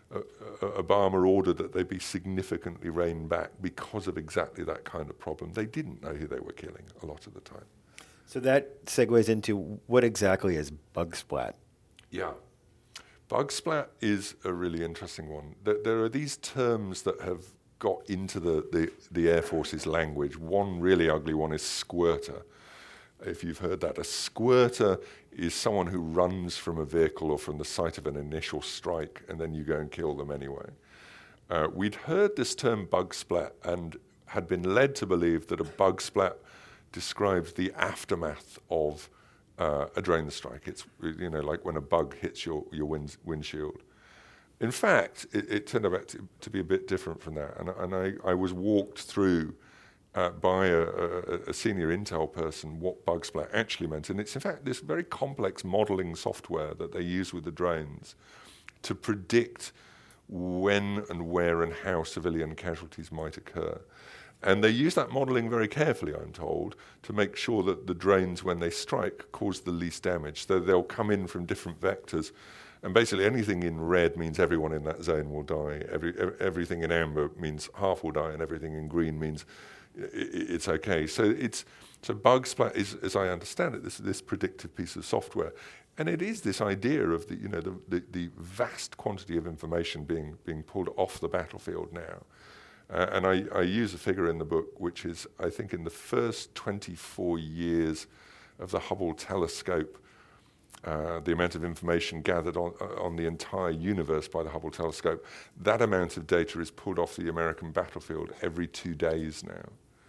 Obama ordered that they be significantly reined back because of exactly that kind of problem. They didn't know who they were killing a lot of the time. So that segues into what exactly is bug splat? Yeah. Bug splat is a really interesting one. There are these terms that have got into the Air Force's language. One really ugly one is squirter. If you've heard that, a squirter is someone who runs from a vehicle or from the site of an initial strike, and then you go and kill them anyway. We'd heard this term bug splat and had been led to believe that a bug splat describes the aftermath of a drone strike. It's like when a bug hits your windshield. In fact, it turned out to be a bit different from that, and I was walked through by a senior intel person what bug splat actually meant. And it's in fact this very complex modeling software that they use with the drones to predict when and where and how civilian casualties might occur. And they use that modeling very carefully, I'm told, to make sure that the drones, when they strike, cause the least damage. So they'll come in from different vectors. And basically anything in red means everyone in that zone will die. Everything in amber means half will die, and everything in green means it's okay. So bug splat is, as I understand it, this predictive piece of software, and it is this idea of the vast quantity of information being pulled off the battlefield now. And I use a figure in the book, which is, I think, in the first 24 years of the Hubble telescope, the amount of information gathered on the entire universe by the Hubble telescope, that amount of data is pulled off the American battlefield every 2 days now.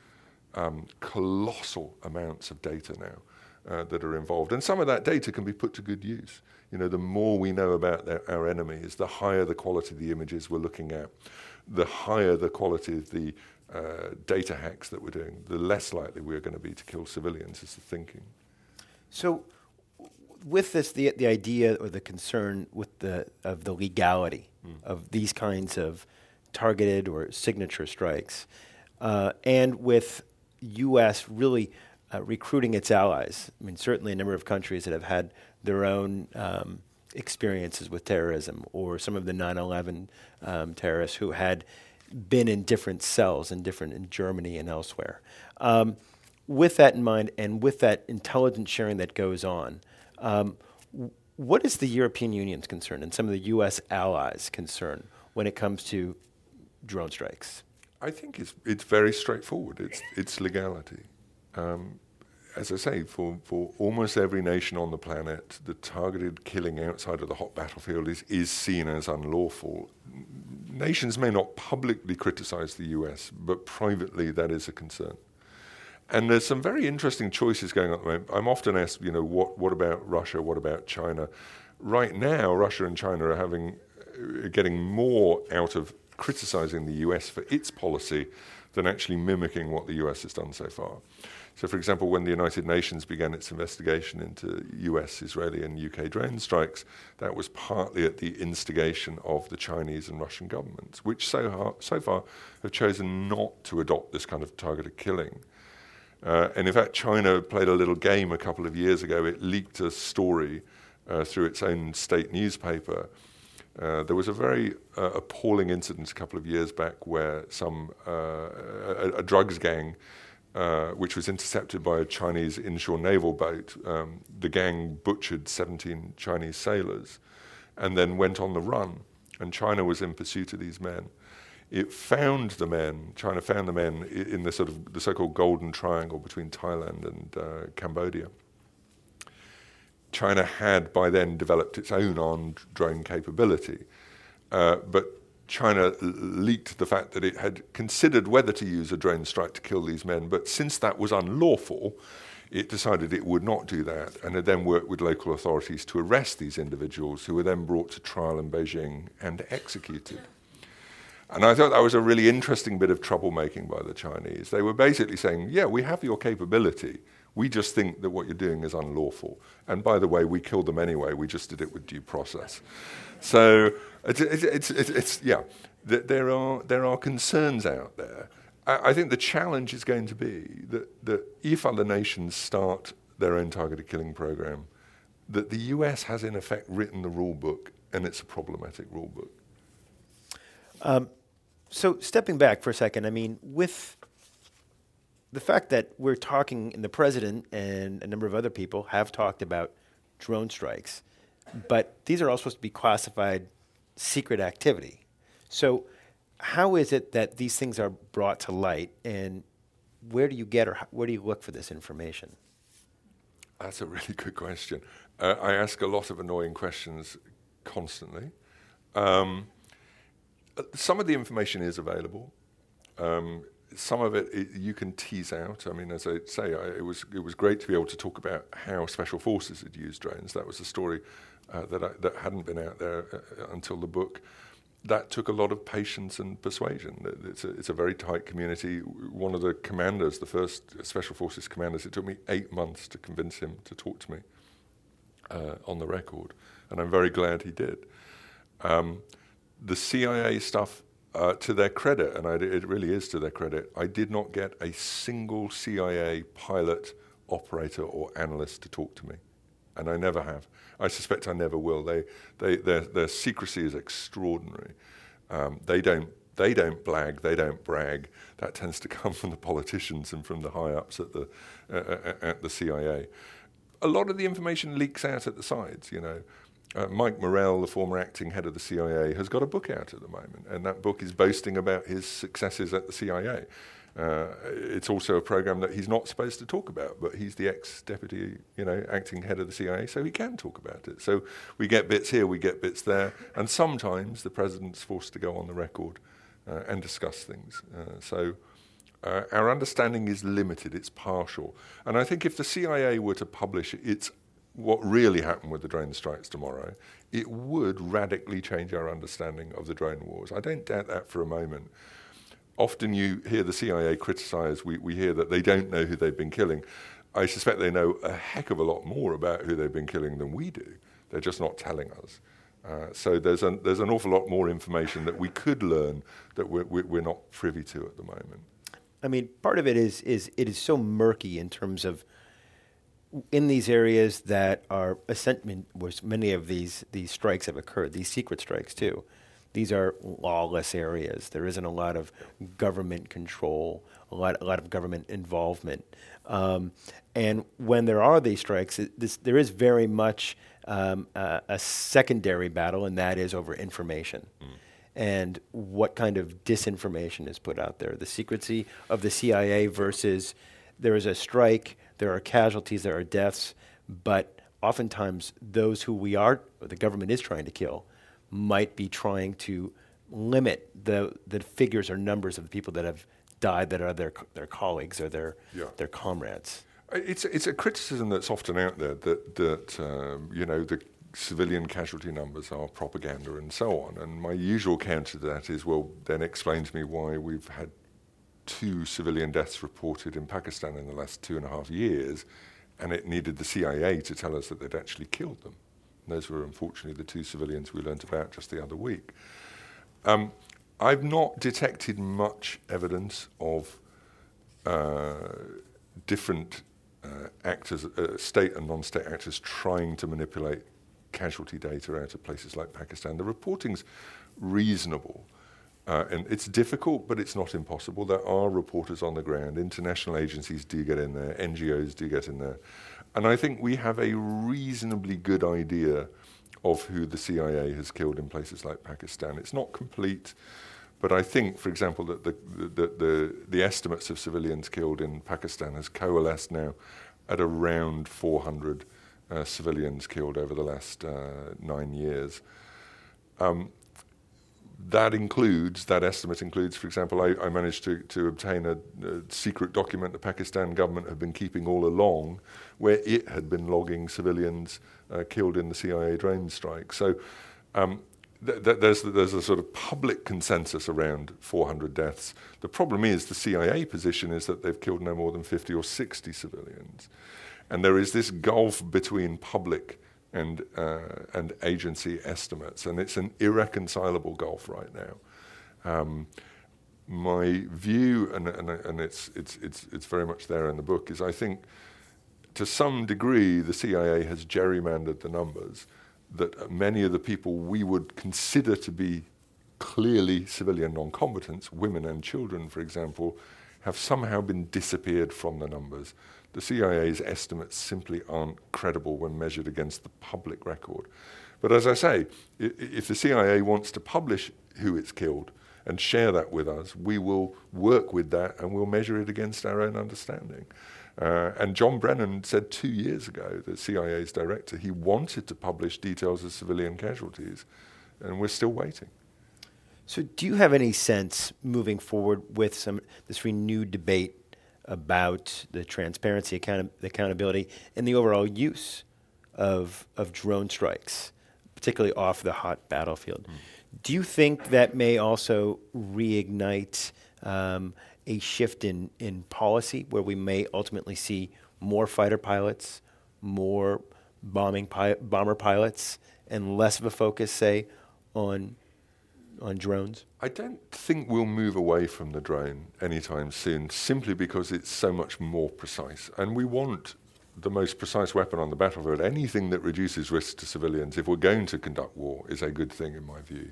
Colossal amounts of data now that are involved. And some of that data can be put to good use. The more we know about our enemies, the higher the quality of the images we're looking at, the higher the quality of the data hacks that we're doing, the less likely we're going to be to kill civilians, is the thinking. So with this, the idea or the concern of the legality of these kinds of targeted or signature strikes, and with U.S. really recruiting its allies. I mean, certainly a number of countries that have had their own experiences with terrorism, or some of the 9/11 terrorists who had been in different cells in Germany and elsewhere. With that in mind, and with that intelligence sharing that goes on, what is the European Union's concern and some of the U.S. allies' concern when it comes to drone strikes? I think it's very straightforward. It's legality. as I say, for almost every nation on the planet, the targeted killing outside of the hot battlefield is seen as unlawful. Nations may not publicly criticize the US, but privately that is a concern. And there's some very interesting choices going on at the moment. I'm often asked, what about Russia? What about China? Right now, Russia and China are getting more out of criticizing the US for its policy than actually mimicking what the US has done so far. So, for example, when the United Nations began its investigation into US, Israeli and UK drone strikes, that was partly at the instigation of the Chinese and Russian governments, which so far have chosen not to adopt this kind of targeted killing. And in fact, China played a little game a couple of years ago. It leaked a story through its own state newspaper. There was a very appalling incident a couple of years back where a drugs gang, which was intercepted by a Chinese inshore naval boat, the gang butchered 17 Chinese sailors and then went on the run. And China was in pursuit of these men. China found the men in the so-called Golden Triangle between Thailand and Cambodia. China had by then developed its own armed drone capability, but China leaked the fact that it had considered whether to use a drone strike to kill these men, but since that was unlawful, it decided it would not do that, and it then worked with local authorities to arrest these individuals, who were then brought to trial in Beijing and executed. And I thought that was a really interesting bit of troublemaking by the Chinese. They were basically saying, yeah, we have your capability. We just think that what you're doing is unlawful. And by the way, we killed them anyway. We just did it with due process. So there are concerns out there. I think the challenge is going to be that if other nations start their own targeted killing program, that the US has in effect written the rule book, and it's a problematic rule book. So stepping back for a second, I mean, with the fact that we're talking, and the president and a number of other people have talked about drone strikes, but these are all supposed to be classified secret activity. So how is it that these things are brought to light, and where do you look for this information? That's a really good question. I ask a lot of annoying questions constantly. Some of the information is available. Some of it you can tease out. I mean, as I say, it was great to be able to talk about how special forces had used drones. That was a story that hadn't been out there until the book. That took a lot of patience and persuasion. It's a very tight community. One of the commanders, the first special forces commanders, it took me 8 months to convince him to talk to me on the record, and I'm very glad he did. The CIA stuff, to their credit, and it really is to their credit, I did not get a single CIA pilot, operator, or analyst to talk to me, and I never have. I suspect I never will. Their secrecy is extraordinary. They don't blag, they don't brag. That tends to come from the politicians and from the high ups at the CIA. A lot of the information leaks out at the sides, Mike Morrell, the former acting head of the CIA, has got a book out at the moment, and that book is boasting about his successes at the CIA. It's also a program that he's not supposed to talk about, but he's the ex-deputy, acting head of the CIA, so he can talk about it. So we get bits here, we get bits there, and sometimes the president's forced to go on the record and discuss things. So our understanding is limited, it's partial. And I think if the CIA were to publish what really happened with the drone strikes tomorrow, it would radically change our understanding of the drone wars. I don't doubt that for a moment. Often you hear the CIA criticize, we hear that they don't know who they've been killing. I suspect they know a heck of a lot more about who they've been killing than we do. They're just not telling us. So there's an awful lot more information that we could learn that we're not privy to at the moment. I mean, part of it is it is so murky in terms of in these areas that are where many of these strikes have occurred, these secret strikes too. These are lawless areas. There isn't a lot of government control, a lot of government involvement. And when there are these strikes, there is very much a secondary battle, and that is over information. And what kind of disinformation is put out there. The secrecy of the CIA versus there is a strike, there are casualties, there are deaths, but oftentimes those who the government is trying to kill, might be trying to limit the figures or numbers of the people that have died that are their colleagues or their comrades. It's a criticism that's often out there that the civilian casualty numbers are propaganda and so on. And my usual counter to that is, well, then explain to me why we've had 2 civilian deaths reported in Pakistan in the last 2.5 years, and it needed the CIA to tell us that they'd actually killed them. And those were unfortunately the 2 civilians we learnt about just the other week. I've not detected much evidence of different actors, state and non-state actors, trying to manipulate casualty data out of places like Pakistan. The reporting's reasonable, and it's difficult, but it's not impossible. There are reporters on the ground. International agencies do get in there. NGOs do get in there. And I think we have a reasonably good idea of who the CIA has killed in places like Pakistan. It's not complete, but I think, for example, that the estimates of civilians killed in Pakistan has coalesced now at around 400 civilians killed over the last 9 years. That estimate includes, for example, I managed to obtain a secret document the Pakistan government had been keeping all along, where it had been logging civilians killed in the CIA drone strike. So there's a sort of public consensus around 400 deaths. The problem is the CIA position is that they've killed no more than 50 or 60 civilians. And there is this gulf between public and agency estimates, and it's an irreconcilable gulf right now. My view, and it's very much there in the book, is I think to some degree the CIA has gerrymandered the numbers, that many of the people we would consider to be clearly civilian non-combatants, women and children, for example, have somehow been disappeared from the numbers. The CIA's estimates simply aren't credible when measured against the public record. But as I say, if the CIA wants to publish who it's killed and share that with us, we will work with that and we'll measure it against our own understanding. And John Brennan said 2 years ago, the CIA's director, he wanted to publish details of civilian casualties, and we're still waiting. So do you have any sense moving forward with this renewed debate about the transparency, accountability, and the overall use of drone strikes, particularly off the hot battlefield? Do you think that may also reignite a shift in policy, where we may ultimately see more fighter pilots, more bomber pilots, and less of a focus, say, on drones? I don't think we'll move away from the drone anytime soon, simply because it's so much more precise. And we want the most precise weapon on the battlefield. Anything that reduces risk to civilians, if we're going to conduct war, is a good thing in my view.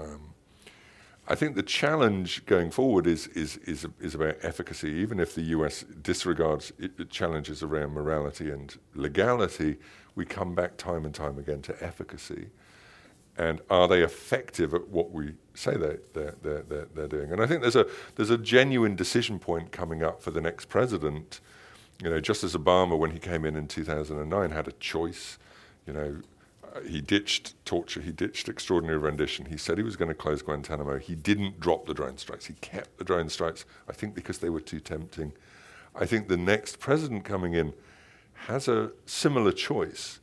I think the challenge going forward is about efficacy. Even if the US disregards challenges around morality and legality, we come back time and time again to efficacy. And are they effective at what we say they're doing? And I think there's a genuine decision point coming up for the next president. You know, just as Obama, when he came in 2009, had a choice. You know, he ditched torture, he ditched extraordinary rendition. He said he was going to close Guantanamo. He didn't drop the drone strikes. He kept the drone strikes, I think because they were too tempting. I think the next president coming in has a similar choice.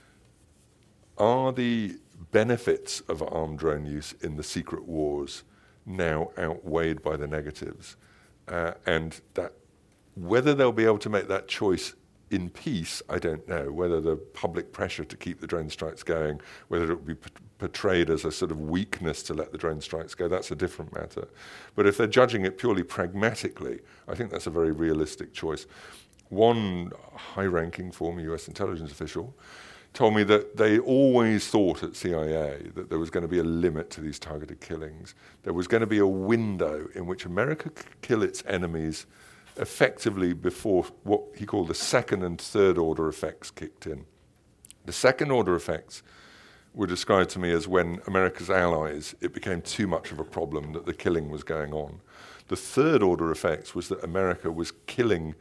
Are the benefits of armed drone use in the secret wars now outweighed by the negatives? And that whether they'll be able to make that choice in peace, I don't know. Whether the public pressure to keep the drone strikes going, whether it will be portrayed as a sort of weakness to let the drone strikes go, that's a different matter. But if they're judging it purely pragmatically, I think that's a very realistic choice. One high-ranking former US intelligence official told me that they always thought at CIA that there was going to be a limit to these targeted killings. There was going to be a window in which America could kill its enemies effectively before what he called the second and third order effects kicked in. The second order effects were described to me as when America's allies, it became too much of a problem that the killing was going on. The third order effects was that America was killing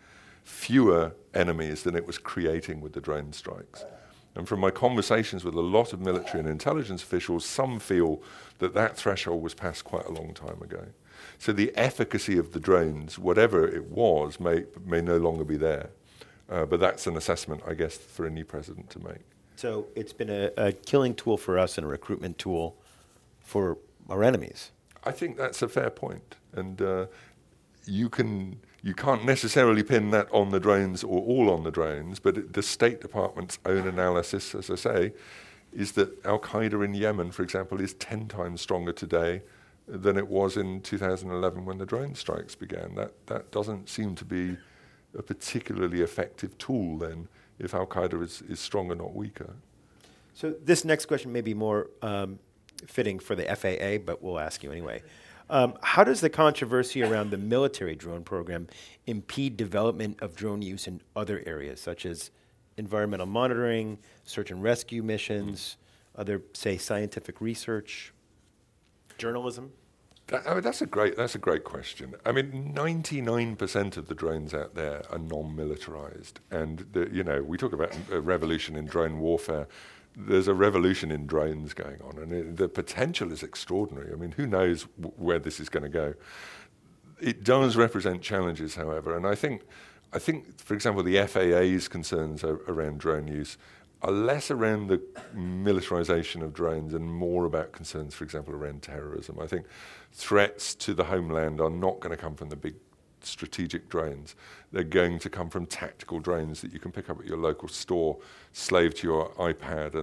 fewer enemies than it was creating with the drone strikes. And from my conversations with a lot of military and intelligence officials, some feel that that threshold was passed quite a long time ago. So the efficacy of the drones, whatever it was, may no longer be there. But that's an assessment, I guess, for a new president to make. So it's been a killing tool for us and a recruitment tool for our enemies. I think that's a fair point. And you can't necessarily pin that on the drones or all on the drones, but the State Department's own analysis, as I say, is that Al-Qaeda in Yemen, for example, is 10 times stronger today than it was in 2011 when the drone strikes began. That doesn't seem to be a particularly effective tool then, if Al-Qaeda is stronger, not weaker. So this next question may be more fitting for the FAA, but we'll ask you anyway. How does the controversy around the military drone program impede development of drone use in other areas, such as environmental monitoring, search and rescue missions, other, say, scientific research, journalism? That's a great question. I mean, 99% of the drones out there are non-militarized, and we talk about a revolution in drone warfare. There's a revolution in drones going on, and the potential is extraordinary. I mean, who knows where this is going to go? It does represent challenges, however, and I think, for example, the FAA's concerns around drone use are less around the militarization of drones and more about concerns, for example, around terrorism. I think threats to the homeland are not going to come from the big strategic drones. They're going to come from tactical drones that you can pick up at your local store, slave to your iPad,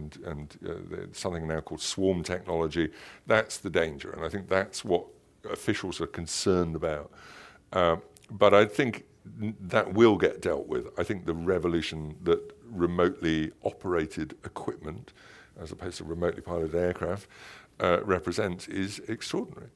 and something now called swarm technology. That's the danger, and I think that's what officials are concerned about. But I think that will get dealt with. I think the revolution that remotely operated equipment, as opposed to remotely piloted aircraft, represents is extraordinary.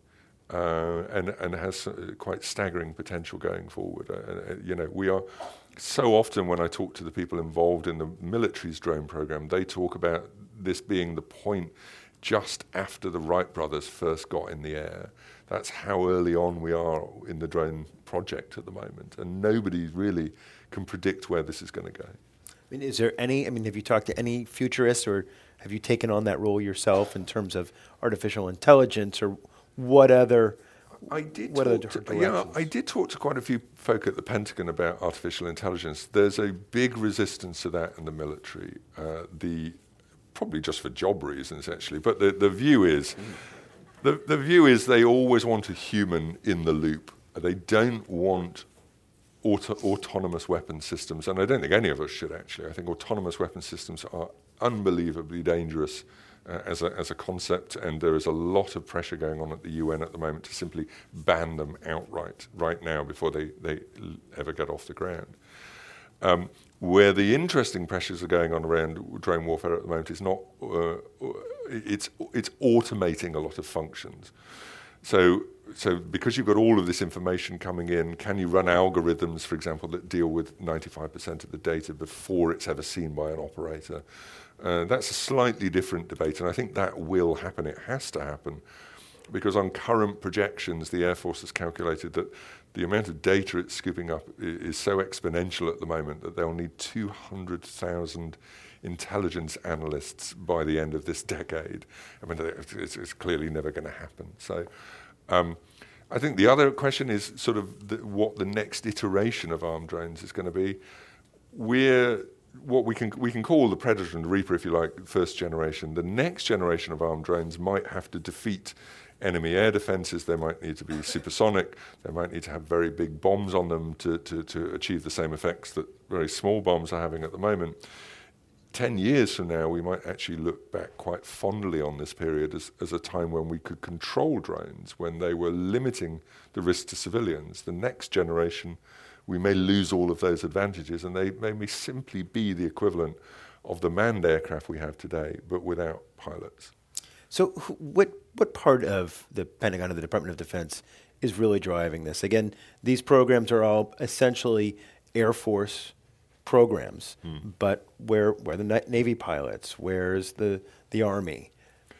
And has quite staggering potential going forward. We are so often, when I talk to the people involved in the military's drone program, they talk about this being the point just after the Wright brothers first got in the air. That's how early on we are in the drone project at the moment, and nobody really can predict where this is going to go. I mean, have you talked to any futurists, or have you taken on that role yourself in terms of artificial intelligence, or what other different directions? I did talk to quite a few folk at the Pentagon about artificial intelligence. There's a big resistance to that in the military, probably just for job reasons, actually. But the view is, the view is they always want a human in the loop. They don't want autonomous weapon systems, and I don't think any of us should, actually. I think autonomous weapon systems are unbelievably dangerous as a concept, and there is a lot of pressure going on at the UN at the moment to simply ban them outright right now before they ever get off the ground. Where the interesting pressures are going on around drone warfare at the moment is not it's automating a lot of functions. So because you've got all of this information coming in, can you run algorithms, for example, that deal with 95% of the data before it's ever seen by an operator? That's a slightly different debate, and I think that will happen. It has to happen, because on current projections, the Air Force has calculated that the amount of data it's scooping up is so exponential at the moment that they'll need 200,000 intelligence analysts by the end of this decade. I mean, it's clearly never going to happen. So I think the other question is sort of what the next iteration of armed drones is going to be. What we can call the Predator and the Reaper, if you like, first generation. The next generation of armed drones might have to defeat enemy air defenses. They might need to be supersonic. They might need to have very big bombs on them to achieve the same effects that very small bombs are having at the moment. 10 years from now, we might actually look back quite fondly on this period as a time when we could control drones, when they were limiting the risk to civilians. The next generation, we may lose all of those advantages, and they may simply be the equivalent of the manned aircraft we have today, but without pilots. So what part of the Pentagon and the Department of Defense is really driving this? Again, these programs are all essentially Air Force programs, but where the Navy pilots? Where's the Army?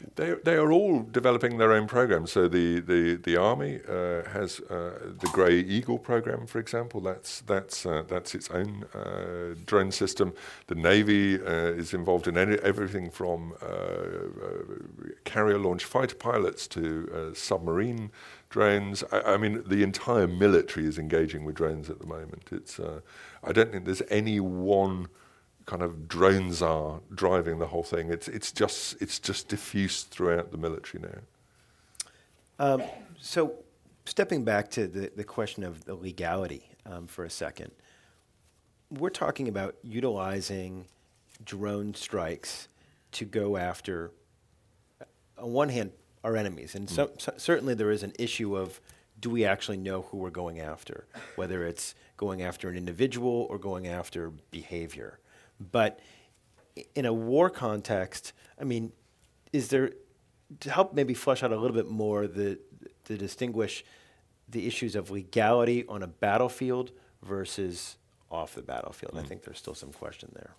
They are all developing their own programs. So the Army has the Grey Eagle program, for example. That's its own drone system. The Navy is involved in everything from carrier-launched fighter pilots to submarine drones. I mean, the entire military is engaging with drones at the moment. I don't think there's any one kind of drone czar driving the whole thing. It's just diffused throughout the military now. So, stepping back to the question of the legality for a second, we're talking about utilizing drone strikes to go after, on one hand, our enemies, and certainly there is an issue of, do we actually know who we're going after, whether it's going after an individual or going after behavior. But in a war context, I mean, is there, to help maybe flesh out a little bit more to distinguish the issues of legality on a battlefield versus off the battlefield? I think there's still some question there.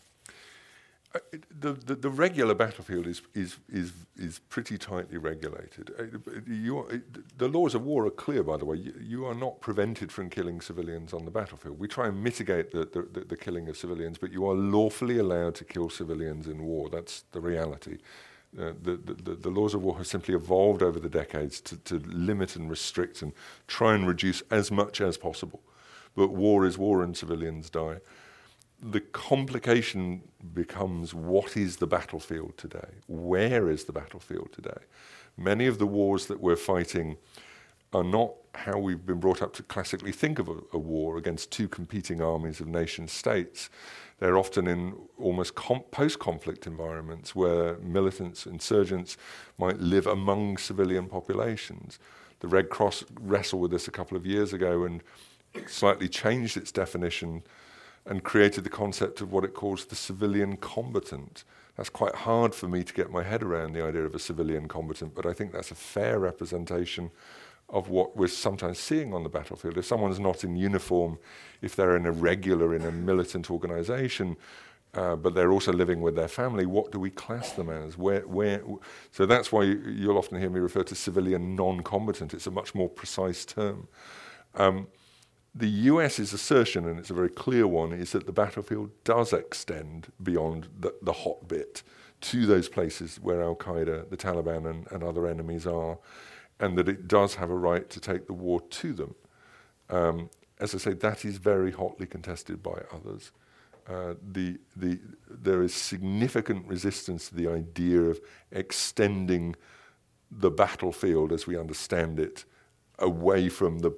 The regular battlefield is pretty tightly regulated. The laws of war are clear, by the way. You are not prevented from killing civilians on the battlefield. We try and mitigate the killing of civilians, but you are lawfully allowed to kill civilians in war. That's the reality. The laws of war have simply evolved over the decades to limit and restrict and try and reduce as much as possible. But war is war and civilians die. The complication becomes, what is the battlefield today? Where is the battlefield today? Many of the wars that we're fighting are not how we've been brought up to classically think of a war against two competing armies of nation states. They're often in almost post-conflict environments where militants, insurgents might live among civilian populations. The Red Cross wrestled with this a couple of years ago and slightly changed its definition and created the concept of what it calls the civilian combatant. That's quite hard for me to get my head around, the idea of a civilian combatant, but I think that's a fair representation of what we're sometimes seeing on the battlefield. If someone's not in uniform, if they're in a militant organization, but they're also living with their family, what do we class them as? So that's why you'll often hear me refer to civilian non-combatant. It's a much more precise term. The US's assertion, and it's a very clear one, is that the battlefield does extend beyond the hot bit to those places where Al-Qaeda, the Taliban, and other enemies are, and that it does have a right to take the war to them. As I say, that is very hotly contested by others. There is significant resistance to the idea of extending the battlefield as we understand it away from the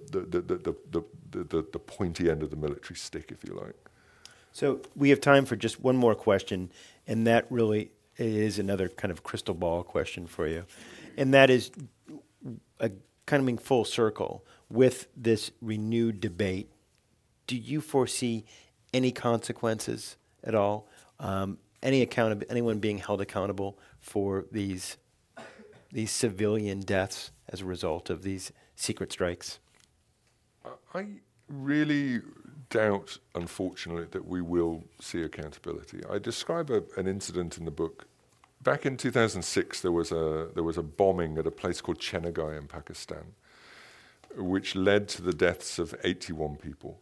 pointy end of the military stick, if you like. So we have time for just one more question, and that really is another kind of crystal ball question for you. And that is coming full circle with this renewed debate. Do you foresee any consequences at all? Anyone being held accountable for these civilian deaths as a result of these secret strikes? I really doubt, unfortunately, that we will see accountability. I describe an incident in the book. Back in 2006, there was a bombing at a place called Chenagai in Pakistan, which led to the deaths of 81 people.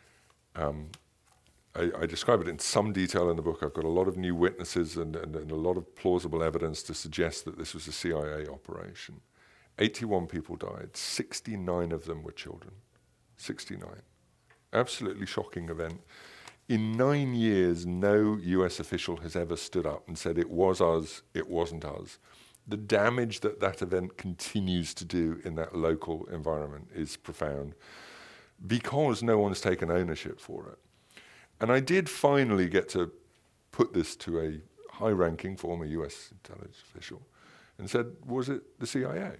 I describe it in some detail in the book. I've got a lot of new witnesses and a lot of plausible evidence to suggest that this was a CIA operation. 81 people died. 69 of them were children. 69. Absolutely shocking event. In 9 years, no US official has ever stood up and said, it was us, it wasn't us. The damage that event continues to do in that local environment is profound because no one's taken ownership for it. And I did finally get to put this to a high-ranking former US intelligence official and said, was it the CIA?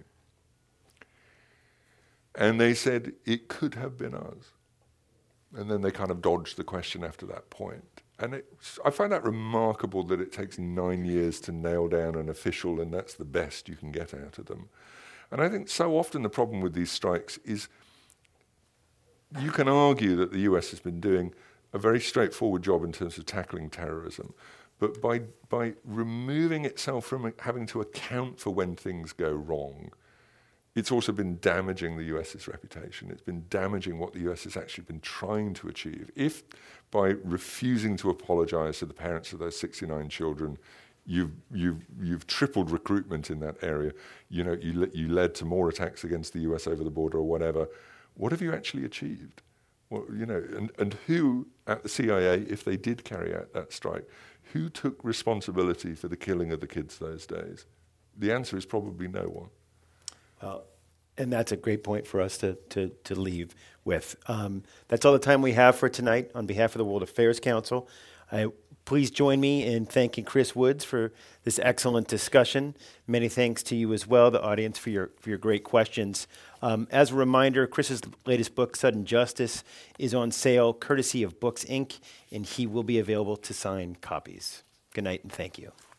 And they said, it could have been us. And then they kind of dodged the question after that point. And I find that remarkable that it takes 9 years to nail down an official, and that's the best you can get out of them. And I think so often the problem with these strikes is you can argue that the US has been doing a very straightforward job in terms of tackling terrorism, but by removing itself from having to account for when things go wrong, it's also been damaging the US's reputation. It's been damaging what the US has actually been trying to achieve. If by refusing to apologize to the parents of those 69 children, you've tripled recruitment in that area, you led to more attacks against the US over the border or whatever, what have you actually achieved? Well, and who at the CIA, if they did carry out that strike, who took responsibility for the killing of the kids those days? The answer is probably no one. Well, and that's a great point for us to leave with. That's all the time we have for tonight. On behalf of the World Affairs Council, please join me in thanking Chris Woods for this excellent discussion. Many thanks to you as well, the audience, for your great questions. As a reminder, Chris's latest book, Sudden Justice, is on sale courtesy of Books, Inc., and he will be available to sign copies. Good night and thank you.